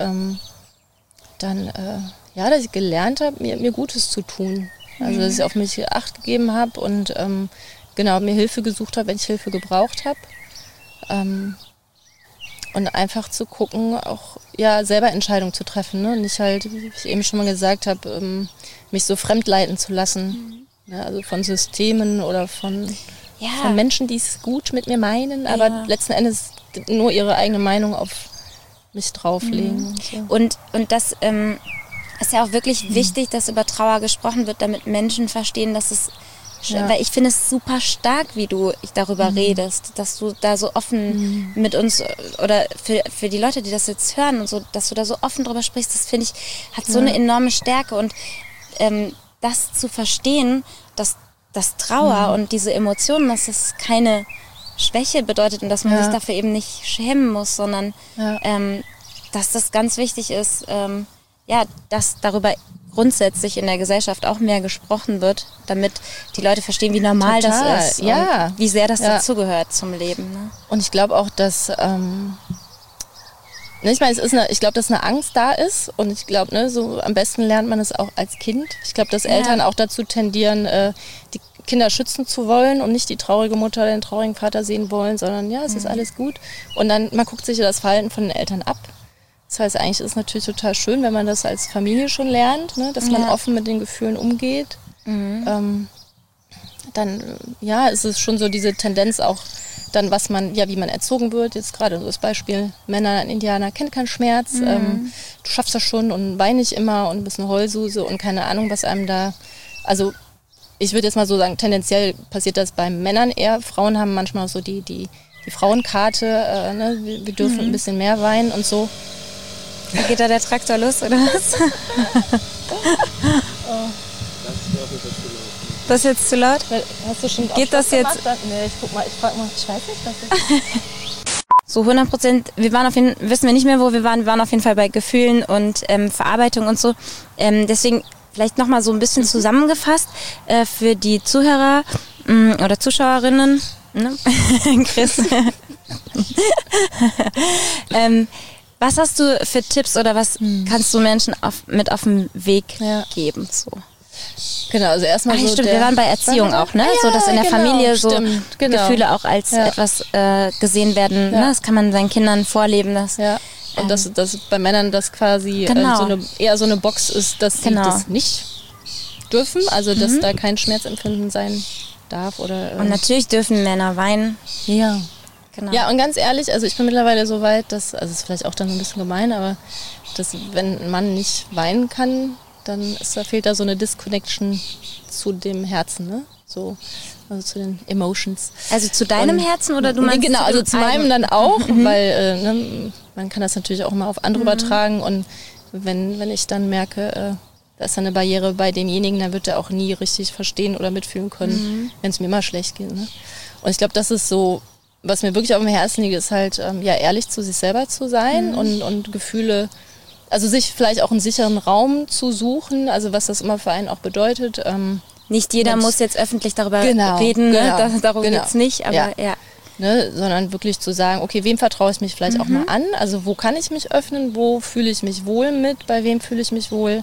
S4: Dass ich gelernt habe, mir Gutes zu tun. Also dass ich auf mich Acht gegeben habe und mir Hilfe gesucht habe, wenn ich Hilfe gebraucht habe. Und einfach zu gucken, auch selber Entscheidungen zu treffen. Ne? Und nicht halt, wie ich eben schon mal gesagt habe, mich so fremdleiten zu lassen. Ne? Also von Systemen oder von Menschen, die es gut mit mir meinen, aber letzten Endes nur ihre eigene Meinung auf mich drauflegen.
S2: Und das ist ja auch wirklich wichtig, dass über Trauer gesprochen wird, damit Menschen verstehen, dass es weil ich finde es super stark, wie du darüber redest, dass du da so offen mit uns oder für die Leute, die das jetzt hören und so, dass du da so offen drüber sprichst, das finde ich, hat so eine enorme Stärke und das zu verstehen, dass das Trauer und diese Emotionen, dass das keine Schwäche bedeutet und dass man sich dafür eben nicht schämen muss, sondern dass das ganz wichtig ist, dass darüber grundsätzlich in der Gesellschaft auch mehr gesprochen wird, damit die Leute verstehen, wie normal das ist und wie sehr das dazugehört zum Leben. Ne?
S4: Und ich glaube auch, dass ich glaube, dass eine Angst da ist und ich glaube, so am besten lernt man es auch als Kind. Ich glaube, dass Eltern auch dazu tendieren, die Kinder schützen zu wollen und nicht die traurige Mutter oder den traurigen Vater sehen wollen, sondern es ist alles gut. Und dann, man guckt sich das Verhalten von den Eltern ab. Das heißt, eigentlich ist es natürlich total schön, wenn man das als Familie schon lernt, ne, dass man offen mit den Gefühlen umgeht. Dann ist es schon so diese Tendenz auch, dann was man, wie man erzogen wird. Jetzt gerade so das Beispiel, Männer, ein Indianer kennt keinen Schmerz, du schaffst das schon und wein nicht immer und bist eine Heulsuse und keine Ahnung, was einem da, also ich würde jetzt mal so sagen, tendenziell passiert das bei Männern eher. Frauen haben manchmal so die Frauenkarte, wir dürfen ein bisschen mehr weinen und so.
S2: Geht da der Traktor los, oder was? Das ist jetzt zu laut?
S4: Hast du schon
S2: Geht das jetzt?
S4: Nee, ich guck mal, ich frag mal, ich weiß nicht, was ist.
S2: So 100%, wissen wir nicht mehr, wo wir waren auf jeden Fall bei Gefühlen und Verarbeitung und so. Deswegen vielleicht nochmal so ein bisschen zusammengefasst für die Zuhörer oder Zuschauerinnen. Ne? Chris. Was hast du für Tipps oder was kannst du Menschen mit auf den Weg geben? So.
S4: Genau, also erstmal so.
S2: Stimmt, wir waren bei Erziehung auch, ne? So, dass in der Familie so Gefühle auch als etwas gesehen werden. Ne? Das kann man seinen Kindern vorleben.
S4: Und dass bei Männern das quasi eher so eine Box ist, dass sie das nicht dürfen. Also, dass da kein Schmerzempfinden sein darf. Und
S2: natürlich dürfen Männer weinen.
S4: Ja.
S2: Genau.
S4: Ja, und ganz ehrlich, also ich bin mittlerweile so weit, dass, also es ist vielleicht auch dann ein bisschen gemein, aber dass wenn ein Mann nicht weinen kann, dann fehlt da so eine Disconnection zu dem Herzen, ne? So, also zu den Emotions.
S2: Also zu deinem Herzen oder du meinst?
S4: Genau, also zu meinem dann auch, weil man kann das natürlich auch mal auf andere übertragen und wenn ich dann merke, da ist eine Barriere bei demjenigen, dann wird er auch nie richtig verstehen oder mitfühlen können, wenn es mir mal schlecht geht. Ne? Und ich glaube, das ist so, was mir wirklich auf dem Herzen liegt, ist halt, ehrlich zu sich selber zu sein und Gefühle, also sich vielleicht auch einen sicheren Raum zu suchen, also was das immer für einen auch bedeutet.
S2: Nicht jeder muss jetzt öffentlich darüber reden, ne? Darum geht's nicht, aber
S4: Ne? Sondern wirklich zu sagen, okay, wem vertraue ich mich vielleicht auch mal an, also wo kann ich mich öffnen, wo fühle ich mich wohl mit, bei wem fühle ich mich wohl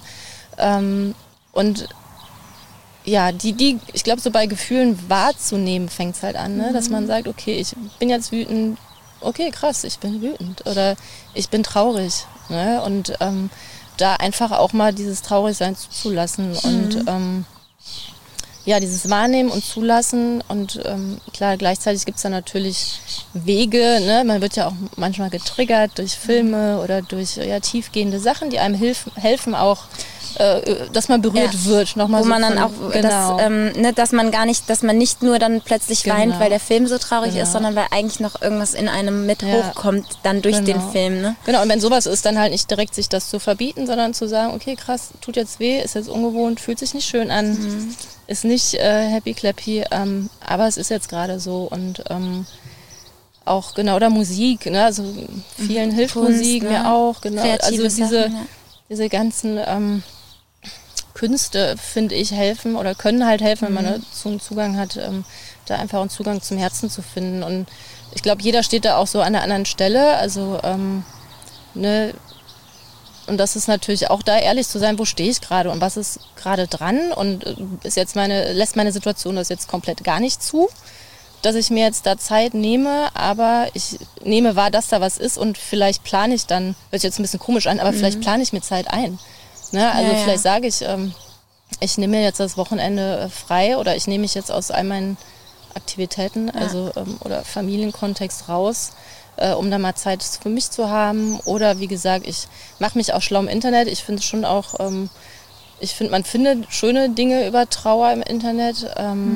S4: und ja, ich glaube, so bei Gefühlen wahrzunehmen fängt es halt an, ne? Dass man sagt, okay, ich bin jetzt wütend, okay, krass, ich bin wütend oder ich bin traurig. Ne? Und da einfach auch mal dieses Traurigsein zuzulassen und dieses Wahrnehmen und Zulassen und klar, gleichzeitig gibt es da natürlich Wege, ne? Man wird ja auch manchmal getriggert durch Filme oder durch tiefgehende Sachen, die einem helfen auch, dass man berührt wird. Nochmal
S2: wo so man dann auch, dass man nicht nur dann plötzlich weint, weil der Film so traurig ist, sondern weil eigentlich noch irgendwas in einem mit hochkommt, dann durch den Film. Ne?
S4: Genau, und wenn sowas ist, dann halt nicht direkt sich das zu verbieten, sondern zu sagen, okay, krass, tut jetzt weh, ist jetzt ungewohnt, fühlt sich nicht schön an, ist nicht happy clappy, aber es ist jetzt gerade so und auch, genau, oder Musik, ne? Also vielen hilft
S2: Kunst,
S4: Musik,
S2: ne?
S4: mir auch, genau.
S2: Kreative
S4: Also
S2: Sachen, ja.
S4: diese ganzen Künste, finde ich, helfen oder können halt helfen, wenn man so einen Zugang hat, da einfach einen Zugang zum Herzen zu finden. Und ich glaube, jeder steht da auch so an einer anderen Stelle. Also, ne, und das ist natürlich auch da ehrlich zu sein, wo stehe ich gerade und was ist gerade dran und lässt meine Situation das jetzt komplett gar nicht zu, dass ich mir jetzt da Zeit nehme, aber ich nehme wahr, dass da was ist und vielleicht plane ich dann, hört sich jetzt ein bisschen komisch an, aber vielleicht plane ich mir Zeit ein. Ne? Also vielleicht sage ich, ich nehme mir jetzt das Wochenende frei oder ich nehme mich jetzt aus all meinen Aktivitäten, also oder Familienkontext raus, um da mal Zeit für mich zu haben. Oder wie gesagt, ich mache mich auch schlau im Internet. Ich finde schon auch, man findet schöne Dinge über Trauer im Internet.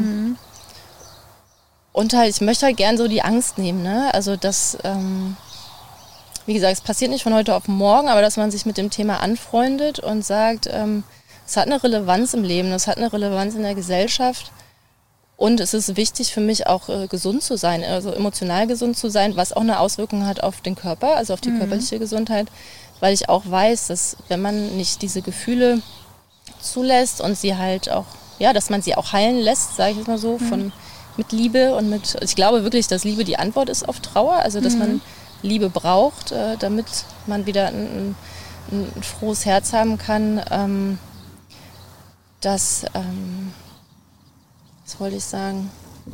S4: Und halt, ich möchte halt gern so die Angst nehmen, ne? Also das, wie gesagt, es passiert nicht von heute auf morgen, aber dass man sich mit dem Thema anfreundet und sagt, es hat eine Relevanz im Leben, es hat eine Relevanz in der Gesellschaft. Und es ist wichtig für mich auch gesund zu sein, also emotional gesund zu sein, was auch eine Auswirkung hat auf den Körper, also auf die körperliche Gesundheit, weil ich auch weiß, dass wenn man nicht diese Gefühle zulässt und sie halt auch, ja, dass man sie auch heilen lässt, sage ich jetzt mal so, mit Liebe und ich glaube wirklich, dass Liebe die Antwort ist auf Trauer, also dass man Liebe braucht, damit man wieder ein frohes Herz haben kann, was wollte ich sagen?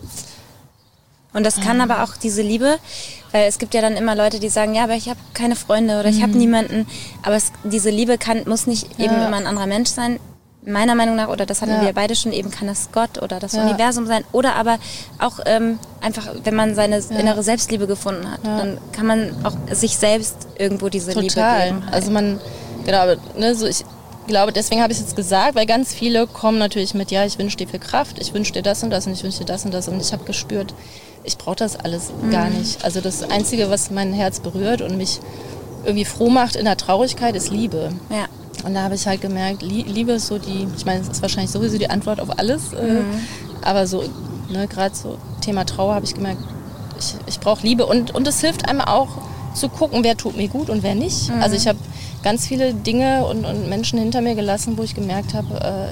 S2: Und das kann aber auch diese Liebe, weil es gibt ja dann immer Leute, die sagen, ja, aber ich habe keine Freunde oder ich habe niemanden. Aber diese Liebe muss nicht eben immer ein anderer Mensch sein, meiner Meinung nach, oder das hatten wir beide schon, eben kann das Gott oder das Universum sein. Oder aber auch einfach, wenn man seine innere Selbstliebe gefunden hat, dann kann man auch sich selbst irgendwo diese Liebe geben. Halt.
S4: Also ich glaube, deswegen habe ich es jetzt gesagt, weil ganz viele kommen natürlich mit, ja, ich wünsche dir viel Kraft, ich wünsche dir das und das und ich wünsche dir das und das und ich habe gespürt, ich brauche das alles gar nicht. Also das Einzige, was mein Herz berührt und mich irgendwie froh macht in der Traurigkeit, ist Liebe.
S2: Ja.
S4: Und da habe ich halt gemerkt, Liebe ist so ich meine, es ist wahrscheinlich sowieso die Antwort auf alles, aber so, ne, gerade so Thema Trauer habe ich gemerkt, ich brauche Liebe und es hilft einem auch zu gucken, wer tut mir gut und wer nicht. Also ich habe ganz viele Dinge und Menschen hinter mir gelassen, wo ich gemerkt habe,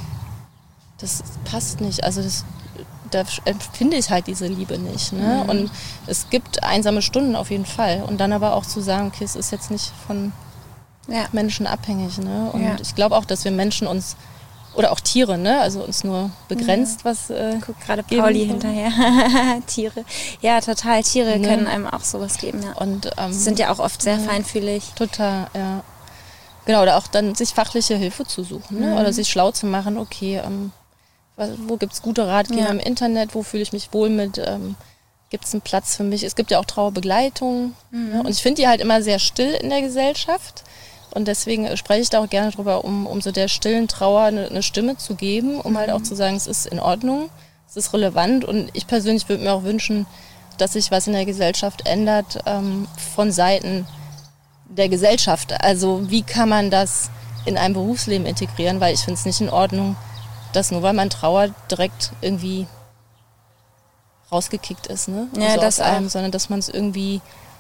S4: das passt nicht. Also da empfinde ich halt diese Liebe nicht. Ne? Und es gibt einsame Stunden auf jeden Fall. Und dann aber auch zu sagen, okay, es ist jetzt nicht von Menschen abhängig. Ne? Und ich glaube auch, dass wir Menschen uns, oder auch Tiere, ne? Also uns nur begrenzt was
S2: guck gerade Pauli hinterher. Tiere. Ja, total. Tiere können einem auch sowas geben. Ja.
S4: Und
S2: sind ja auch oft sehr feinfühlig.
S4: Total, ja. Genau, oder auch dann sich fachliche Hilfe zu suchen, ne? Oder sich schlau zu machen, okay, wo gibt es gute Ratgeber im Internet, wo fühle ich mich wohl mit, gibt es einen Platz für mich. Es gibt ja auch Trauerbegleitung. Ne? Und ich finde die halt immer sehr still in der Gesellschaft. Und deswegen spreche ich da auch gerne drüber, um so der stillen Trauer eine Stimme zu geben, um halt auch zu sagen, es ist in Ordnung, es ist relevant. Und ich persönlich würde mir auch wünschen, dass sich was in der Gesellschaft ändert von Seiten der Gesellschaft. Also wie kann man das in ein Berufsleben integrieren? Weil ich finde es nicht in Ordnung, dass nur weil man trauert, direkt irgendwie rausgekickt ist. Ne?
S2: Ja,
S4: also
S2: das
S4: aus allem, sondern dass man es irgendwie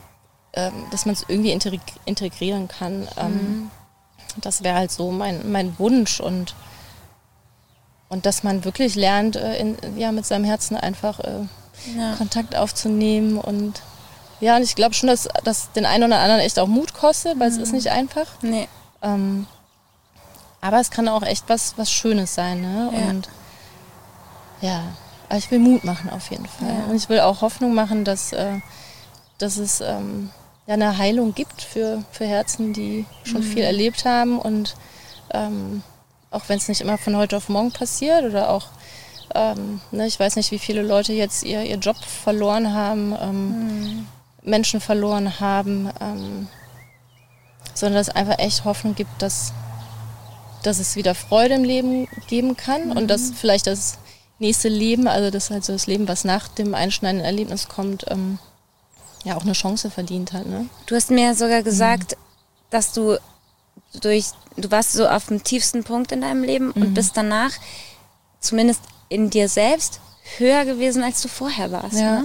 S4: integrieren kann. Das wäre halt so mein Wunsch und dass man wirklich lernt, mit seinem Herzen einfach Kontakt aufzunehmen und und ich glaube schon, dass das den einen oder anderen echt auch Mut kostet, weil es ist nicht einfach.
S2: Nee.
S4: Aber es kann auch echt was Schönes sein. Ne? Und aber ich will Mut machen auf jeden Fall. Ja. Und ich will auch Hoffnung machen, dass es eine Heilung gibt für Herzen, die schon viel erlebt haben und auch wenn es nicht immer von heute auf morgen passiert oder auch, ich weiß nicht, wie viele Leute jetzt ihr Job verloren haben, Menschen verloren haben, sondern dass es einfach echt Hoffnung gibt, dass es wieder Freude im Leben geben kann und dass vielleicht das nächste Leben, also das halt so das Leben, was nach dem einschneidenden Erlebnis kommt, auch eine Chance verdient hat. Ne?
S2: Du hast mir sogar gesagt, dass du warst so auf dem tiefsten Punkt in deinem Leben und bist danach, zumindest in dir selbst, höher gewesen, als du vorher warst.
S4: Ja.
S2: Ne?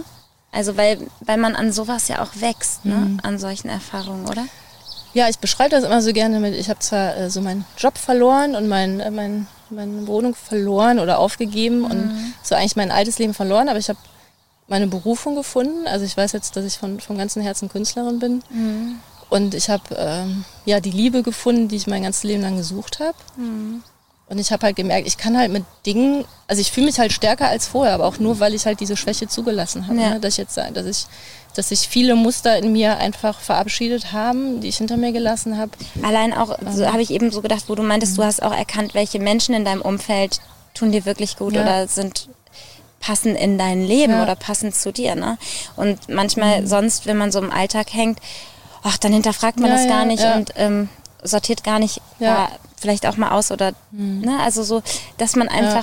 S2: Also weil man an sowas ja auch wächst, ne? An solchen Erfahrungen, oder?
S4: Ja, ich beschreibe das immer so gerne mit, ich habe zwar so meinen Job verloren und meine Wohnung verloren oder aufgegeben und so eigentlich mein altes Leben verloren, aber ich habe meine Berufung gefunden. Also ich weiß jetzt, dass ich vom ganzen Herzen Künstlerin bin. Und ich habe die Liebe gefunden, die ich mein ganzes Leben lang gesucht habe. Und ich habe halt gemerkt, ich kann halt mit Dingen, also ich fühle mich halt stärker als vorher, aber auch nur, weil ich halt diese Schwäche zugelassen habe.
S2: Ja.
S4: Ne? Dass sich viele Muster in mir einfach verabschiedet haben, die ich hinter mir gelassen habe.
S2: Allein auch, so habe ich eben so gedacht, wo du meintest, du hast auch erkannt, welche Menschen in deinem Umfeld tun dir wirklich gut oder passen in dein Leben oder passen zu dir. Ne? Und manchmal sonst, wenn man so im Alltag hängt, dann hinterfragt man das gar nicht und sortiert gar nicht vielleicht auch mal aus oder, ne, also so, dass man einfach,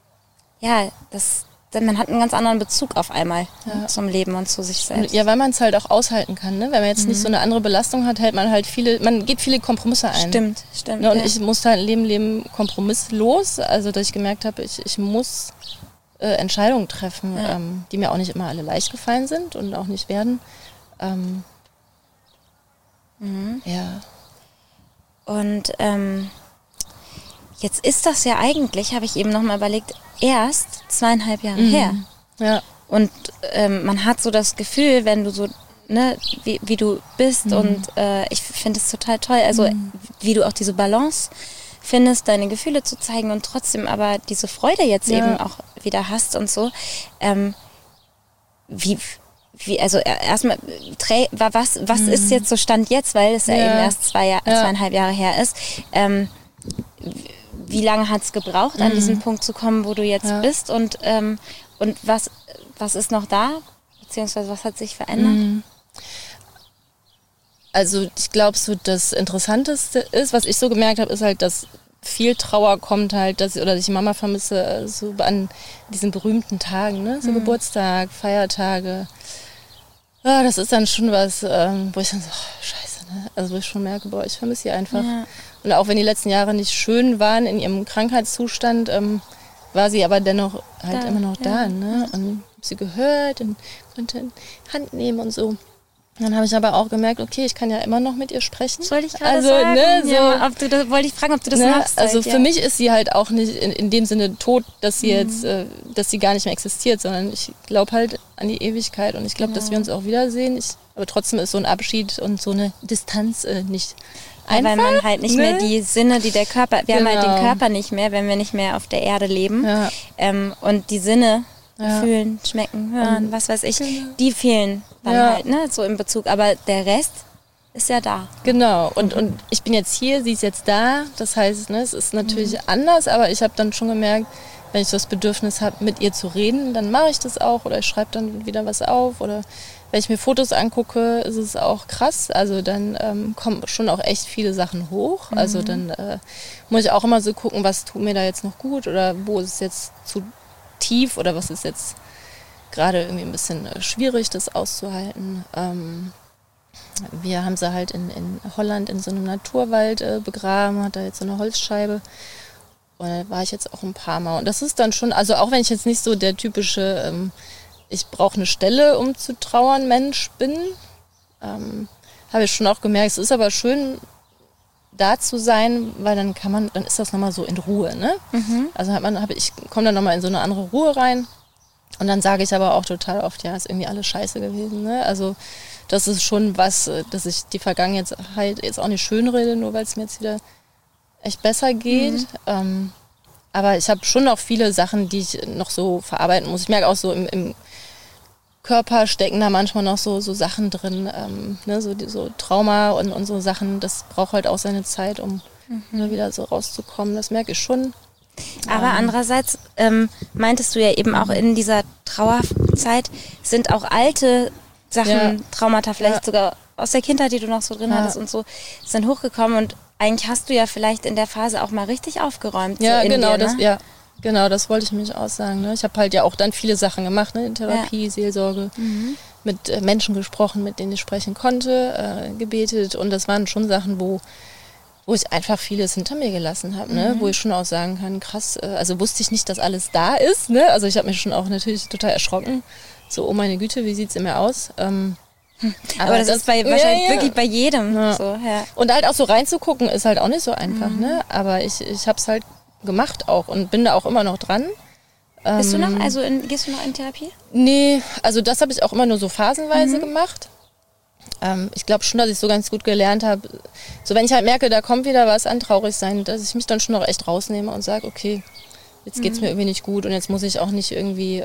S2: man hat einen ganz anderen Bezug auf einmal zum Leben und zu sich selbst.
S4: Ja, weil man es halt auch aushalten kann, ne? Wenn man jetzt nicht so eine andere Belastung hat, man geht viele Kompromisse ein.
S2: Stimmt.
S4: Ne? Und ich musste halt ein Leben kompromisslos, also dass ich gemerkt habe, ich muss Entscheidungen treffen, die mir auch nicht immer alle leicht gefallen sind und auch nicht werden. Ja.
S2: Und jetzt ist das ja eigentlich, habe ich eben nochmal überlegt, erst 2,5 Jahre her.
S4: Ja.
S2: Und man hat so das Gefühl, wenn du so, ne, wie du bist und ich finde es total toll, also wie du auch diese Balance findest, deine Gefühle zu zeigen und trotzdem aber diese Freude jetzt eben auch wieder hast und so. Also erstmal, was ist jetzt so Stand jetzt, weil es ja eben erst 2,5 Jahre her ist. Wie lange hat es gebraucht, an diesen Punkt zu kommen, wo du jetzt bist und was ist noch da, beziehungsweise was hat sich verändert?
S4: Also ich glaube, so das Interessanteste ist, was ich so gemerkt habe, ist halt, dass viel Trauer kommt halt, dass ich die Mama vermisse, so an diesen berühmten Tagen, ne? So Geburtstag, Feiertage. Ja, das ist dann schon was, wo ich dann so, scheiße, ne? Also wo ich schon merke, ich vermisse sie einfach. Ja. Und auch wenn die letzten Jahre nicht schön waren in ihrem Krankheitszustand, war sie aber dennoch halt immer noch da, ne? Und hab sie gehört und konnte in Hand nehmen und so. Dann habe ich aber auch gemerkt, okay, ich kann ja immer noch mit ihr sprechen.
S2: Das wollte ich gerade sagen.
S4: Ne, so,
S2: ja, wollte ich fragen, ob du das machst.
S4: Also für mich ist sie halt auch nicht in dem Sinne tot, dass sie jetzt, dass sie gar nicht mehr existiert, sondern ich glaube halt an die Ewigkeit und ich glaube, dass wir uns auch wiedersehen. Aber trotzdem ist so ein Abschied und so eine Distanz nicht einfach.
S2: Weil man halt nicht mehr die Sinne, die der Körper, wir haben halt den Körper nicht mehr, wenn wir nicht mehr auf der Erde leben. Ja. Und die Sinne, fühlen, schmecken, hören, was weiß ich, die fehlen dann halt, ne, so im Bezug. Aber der Rest ist ja da.
S4: Genau. Und ich bin jetzt hier, sie ist jetzt da. Das heißt, ne, es ist natürlich anders, aber ich habe dann schon gemerkt, wenn ich das Bedürfnis habe, mit ihr zu reden, dann mache ich das auch oder ich schreibe dann wieder was auf oder wenn ich mir Fotos angucke, ist es auch krass. Also dann kommen schon auch echt viele Sachen hoch. Also dann muss ich auch immer so gucken, was tut mir da jetzt noch gut oder wo ist es jetzt zu tief oder was ist jetzt gerade irgendwie ein bisschen schwierig, das auszuhalten. Wir haben sie halt in Holland in so einem Naturwald begraben, hat da jetzt so eine Holzscheibe. Und da war ich jetzt auch ein paar Mal. Und das ist dann schon, also auch wenn ich jetzt nicht so der typische, ich brauche eine Stelle, um zu trauern, Mensch bin, habe ich schon auch gemerkt, es ist aber schön, da zu sein, weil dann ist das nochmal so in Ruhe, ne? Also ich komme dann nochmal in so eine andere Ruhe rein und dann sage ich aber auch total oft, ja, ist irgendwie alles scheiße gewesen, ne? Also das ist schon was, dass ich die Vergangenheit jetzt auch nicht schönrede, nur weil es mir jetzt wieder echt besser geht. Aber ich habe schon noch viele Sachen, die ich noch so verarbeiten muss. Ich merke auch so im Körper stecken da manchmal noch so Sachen drin, ne, so Trauma und so Sachen, das braucht halt auch seine Zeit, um wieder so rauszukommen, das merke ich schon.
S2: Aber andererseits meintest du ja eben auch in dieser Trauerzeit sind auch alte Sachen, Traumata vielleicht sogar aus der Kindheit, die du noch so drin hattest und so, sind hochgekommen und eigentlich hast du ja vielleicht in der Phase auch mal richtig aufgeräumt.
S4: Ja,
S2: so
S4: genau,
S2: dir, ne?
S4: Genau, das wollte ich mich auch sagen. Ne? Ich habe halt ja auch dann viele Sachen gemacht, ne? In Therapie, Seelsorge, mit Menschen gesprochen, mit denen ich sprechen konnte, gebetet. Und das waren schon Sachen, wo ich einfach vieles hinter mir gelassen habe, ne? Wo ich schon auch sagen kann, krass, also wusste ich nicht, dass alles da ist. Ne? Also ich habe mich schon auch natürlich total erschrocken, so, oh meine Güte, wie sieht's in mir aus?
S2: Aber das ist wahrscheinlich wirklich bei jedem so. Ja.
S4: Und halt auch so reinzugucken, ist halt auch nicht so einfach, ne? Aber ich habe es halt gemacht auch und bin da auch immer noch dran.
S2: Gehst du noch in Therapie?
S4: Nee, also das habe ich auch immer nur so phasenweise gemacht. Ich glaube schon, dass ich so ganz gut gelernt habe, so wenn ich halt merke, da kommt wieder was an Traurigsein, dass ich mich dann schon noch echt rausnehme und sage, okay, jetzt geht's mir irgendwie nicht gut und jetzt muss ich auch nicht irgendwie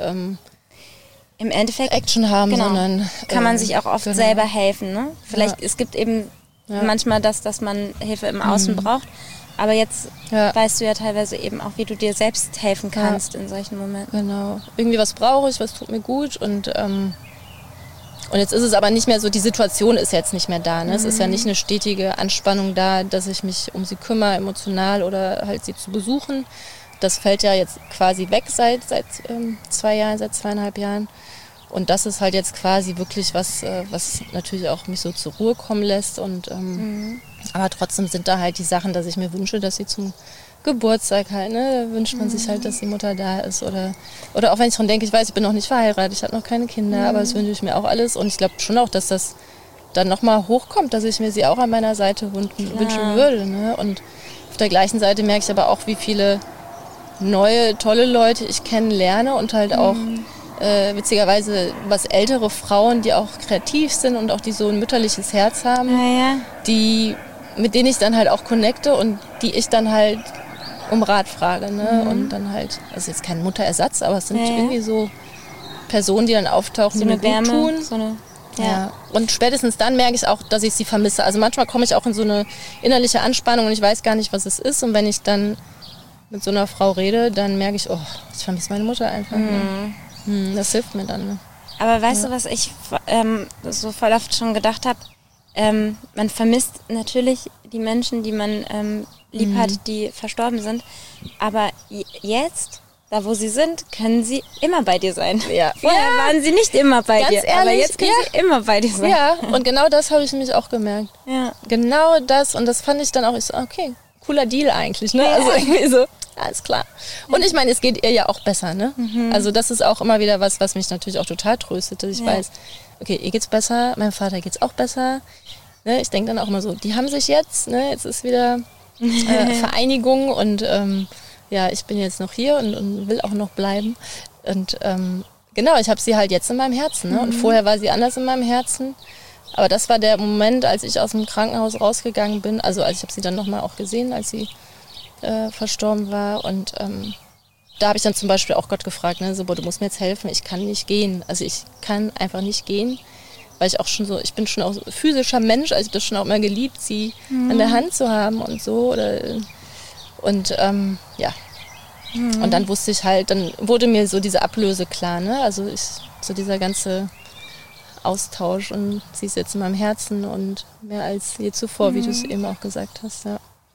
S2: im Endeffekt
S4: Action haben, sondern
S2: kann man sich auch oft selber helfen. Ne? Vielleicht, es gibt eben manchmal dass man Hilfe im Außen braucht, aber jetzt weißt du ja teilweise eben auch, wie du dir selbst helfen kannst in solchen Momenten.
S4: Genau. Irgendwie was brauche ich, was tut mir gut und jetzt ist es aber nicht mehr so, die Situation ist jetzt nicht mehr da. Ne? Es ist ja nicht eine stetige Anspannung da, dass ich mich um sie kümmere, emotional oder halt sie zu besuchen. Das fällt ja jetzt quasi weg seit 2 Jahren, seit 2,5 Jahren. Und das ist halt jetzt quasi wirklich was natürlich auch mich so zur Ruhe kommen lässt. Und aber trotzdem sind da halt die Sachen, dass ich mir wünsche, dass sie zum Geburtstag halt, ne, da wünscht man sich halt, dass die Mutter da ist. Oder auch wenn ich schon denke, ich weiß, ich bin noch nicht verheiratet, ich habe noch keine Kinder, aber das wünsche ich mir auch alles. Und ich glaube schon auch, dass das dann nochmal hochkommt, dass ich mir sie auch an meiner Seite wünschen würde. Ne? Und auf der gleichen Seite merke ich aber auch, wie viele neue, tolle Leute ich kennenlerne und halt auch witzigerweise was ältere Frauen, die auch kreativ sind und auch die so ein mütterliches Herz haben, mit denen ich dann halt auch connecte und die ich dann halt um Rat frage. Ne? Und dann halt, also jetzt kein Mutterersatz, aber es sind irgendwie so Personen, die dann auftauchen,
S2: so
S4: die
S2: eine
S4: mir gut
S2: Wärme,
S4: tun.
S2: so eine,
S4: Und spätestens dann merke ich auch, dass ich sie vermisse. Also manchmal komme ich auch in so eine innerliche Anspannung und ich weiß gar nicht, was es ist. Und wenn ich dann mit so einer Frau rede, dann merke ich, oh, ich vermisse meine Mutter einfach. Ne? Das hilft mir dann. Ne?
S2: Aber weißt du, was ich so voll oft schon gedacht habe? Man vermisst natürlich die Menschen, die man lieb hat, die verstorben sind. Aber jetzt, da wo sie sind, können sie immer bei dir sein.
S4: Ja.
S2: Vorher waren sie nicht immer bei dir,
S4: ehrlich,
S2: aber jetzt können sie immer bei dir sein.
S4: Ja, und genau das habe ich nämlich auch gemerkt.
S2: Ja.
S4: Genau das, und das fand ich dann auch, ich so, okay, cooler Deal eigentlich. Ne? Also irgendwie so, alles klar. Und ich meine, es geht ihr ja auch besser. Ne? Also das ist auch immer wieder was mich natürlich auch total tröstet, dass ich weiß, okay, ihr geht's besser, meinem Vater geht's auch besser. Ne? Ich denke dann auch immer so, die haben sich jetzt, ne? Jetzt ist wieder Vereinigung und ich bin jetzt noch hier und will auch noch bleiben. Und genau, ich habe sie halt jetzt in meinem Herzen. Ne? Und vorher war sie anders in meinem Herzen. Aber das war der Moment, als ich aus dem Krankenhaus rausgegangen bin. Also ich habe sie dann nochmal auch gesehen, als sie verstorben war. Und da habe ich dann zum Beispiel auch Gott gefragt, ne? So, boah, du musst mir jetzt helfen, ich kann nicht gehen. Also ich kann einfach nicht gehen. Weil ich auch schon so, ich bin schon auch so physischer Mensch, also ich habe das schon auch immer geliebt, sie an der Hand zu haben und so. Und dann wusste ich halt, dann wurde mir so diese Ablöse klar, ne? Also so dieser ganze Austausch und sie ist jetzt in meinem Herzen und mehr als je zuvor, wie du es eben auch gesagt hast,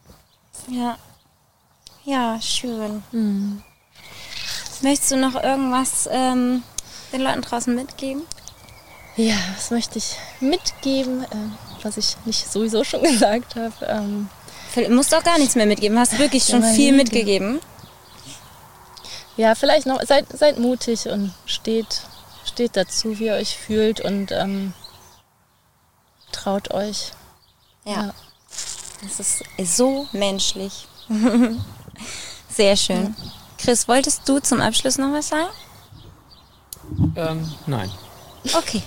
S2: Ja, schön. Möchtest du noch irgendwas den Leuten draußen mitgeben?
S4: Ja, was möchte ich mitgeben, was ich nicht sowieso schon gesagt habe?
S2: Du musst auch gar nichts mehr mitgeben, hast wirklich schon viel mitgegeben.
S4: Ja, vielleicht noch, seid mutig und steht dazu, wie ihr euch fühlt und traut euch.
S2: Ja. Das ist so menschlich. Sehr schön. Chris, wolltest du zum Abschluss noch was sagen?
S3: Nein.
S2: Okay.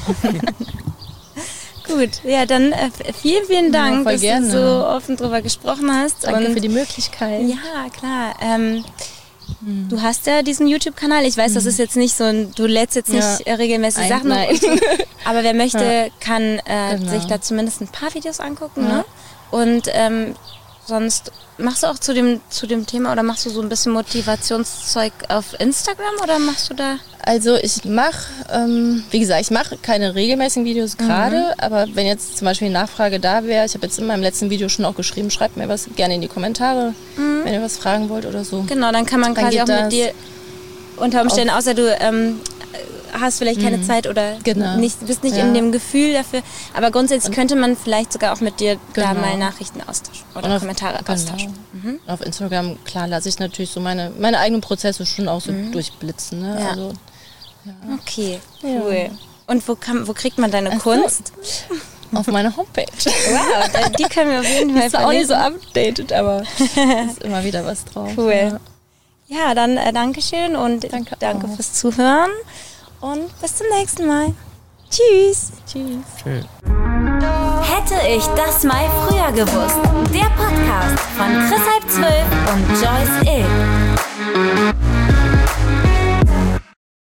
S2: Gut, ja, dann vielen Dank, dass du so offen drüber gesprochen hast.
S4: Danke für die Möglichkeit.
S2: Ja, klar. Du hast ja diesen YouTube-Kanal. Ich weiß, das ist jetzt nicht so du lädst jetzt nicht regelmäßig Sachen hoch. Aber wer möchte, kann sich da zumindest ein paar Videos angucken. Ne? Und sonst machst du auch zu dem Thema oder machst du so ein bisschen Motivationszeug auf Instagram oder machst du da?
S4: Also ich mache, wie gesagt, ich mache keine regelmäßigen Videos gerade, aber wenn jetzt zum Beispiel eine Nachfrage da wäre, ich habe jetzt in meinem letzten Video schon auch geschrieben, schreibt mir was gerne in die Kommentare, wenn ihr was fragen wollt oder so.
S2: Genau, dann kann man quasi auch mit dir unter Umständen, außer du hast vielleicht keine Zeit oder bist nicht in dem Gefühl dafür, aber grundsätzlich könnte man vielleicht sogar auch mit dir da mal Nachrichten austauschen oder Kommentare austauschen.
S4: Auf Instagram, klar, lasse ich natürlich so meine eigenen Prozesse schon auch so durchblitzen. Ne? Ja. Also
S2: Okay, cool. Und wo kriegt man deine Kunst?
S4: Auf meiner Homepage.
S2: Wow, die können wir auf jeden Fall
S4: Ist auch nicht so updated, aber ist immer wieder was drauf.
S2: Cool. Ja, dann Dankeschön und danke fürs Zuhören und bis zum nächsten Mal. Tschüss.
S4: Tschüss.
S3: Schön.
S1: Hätte ich das mal früher gewusst. Der Podcast von Chris Halb 12 und Joyce Ill.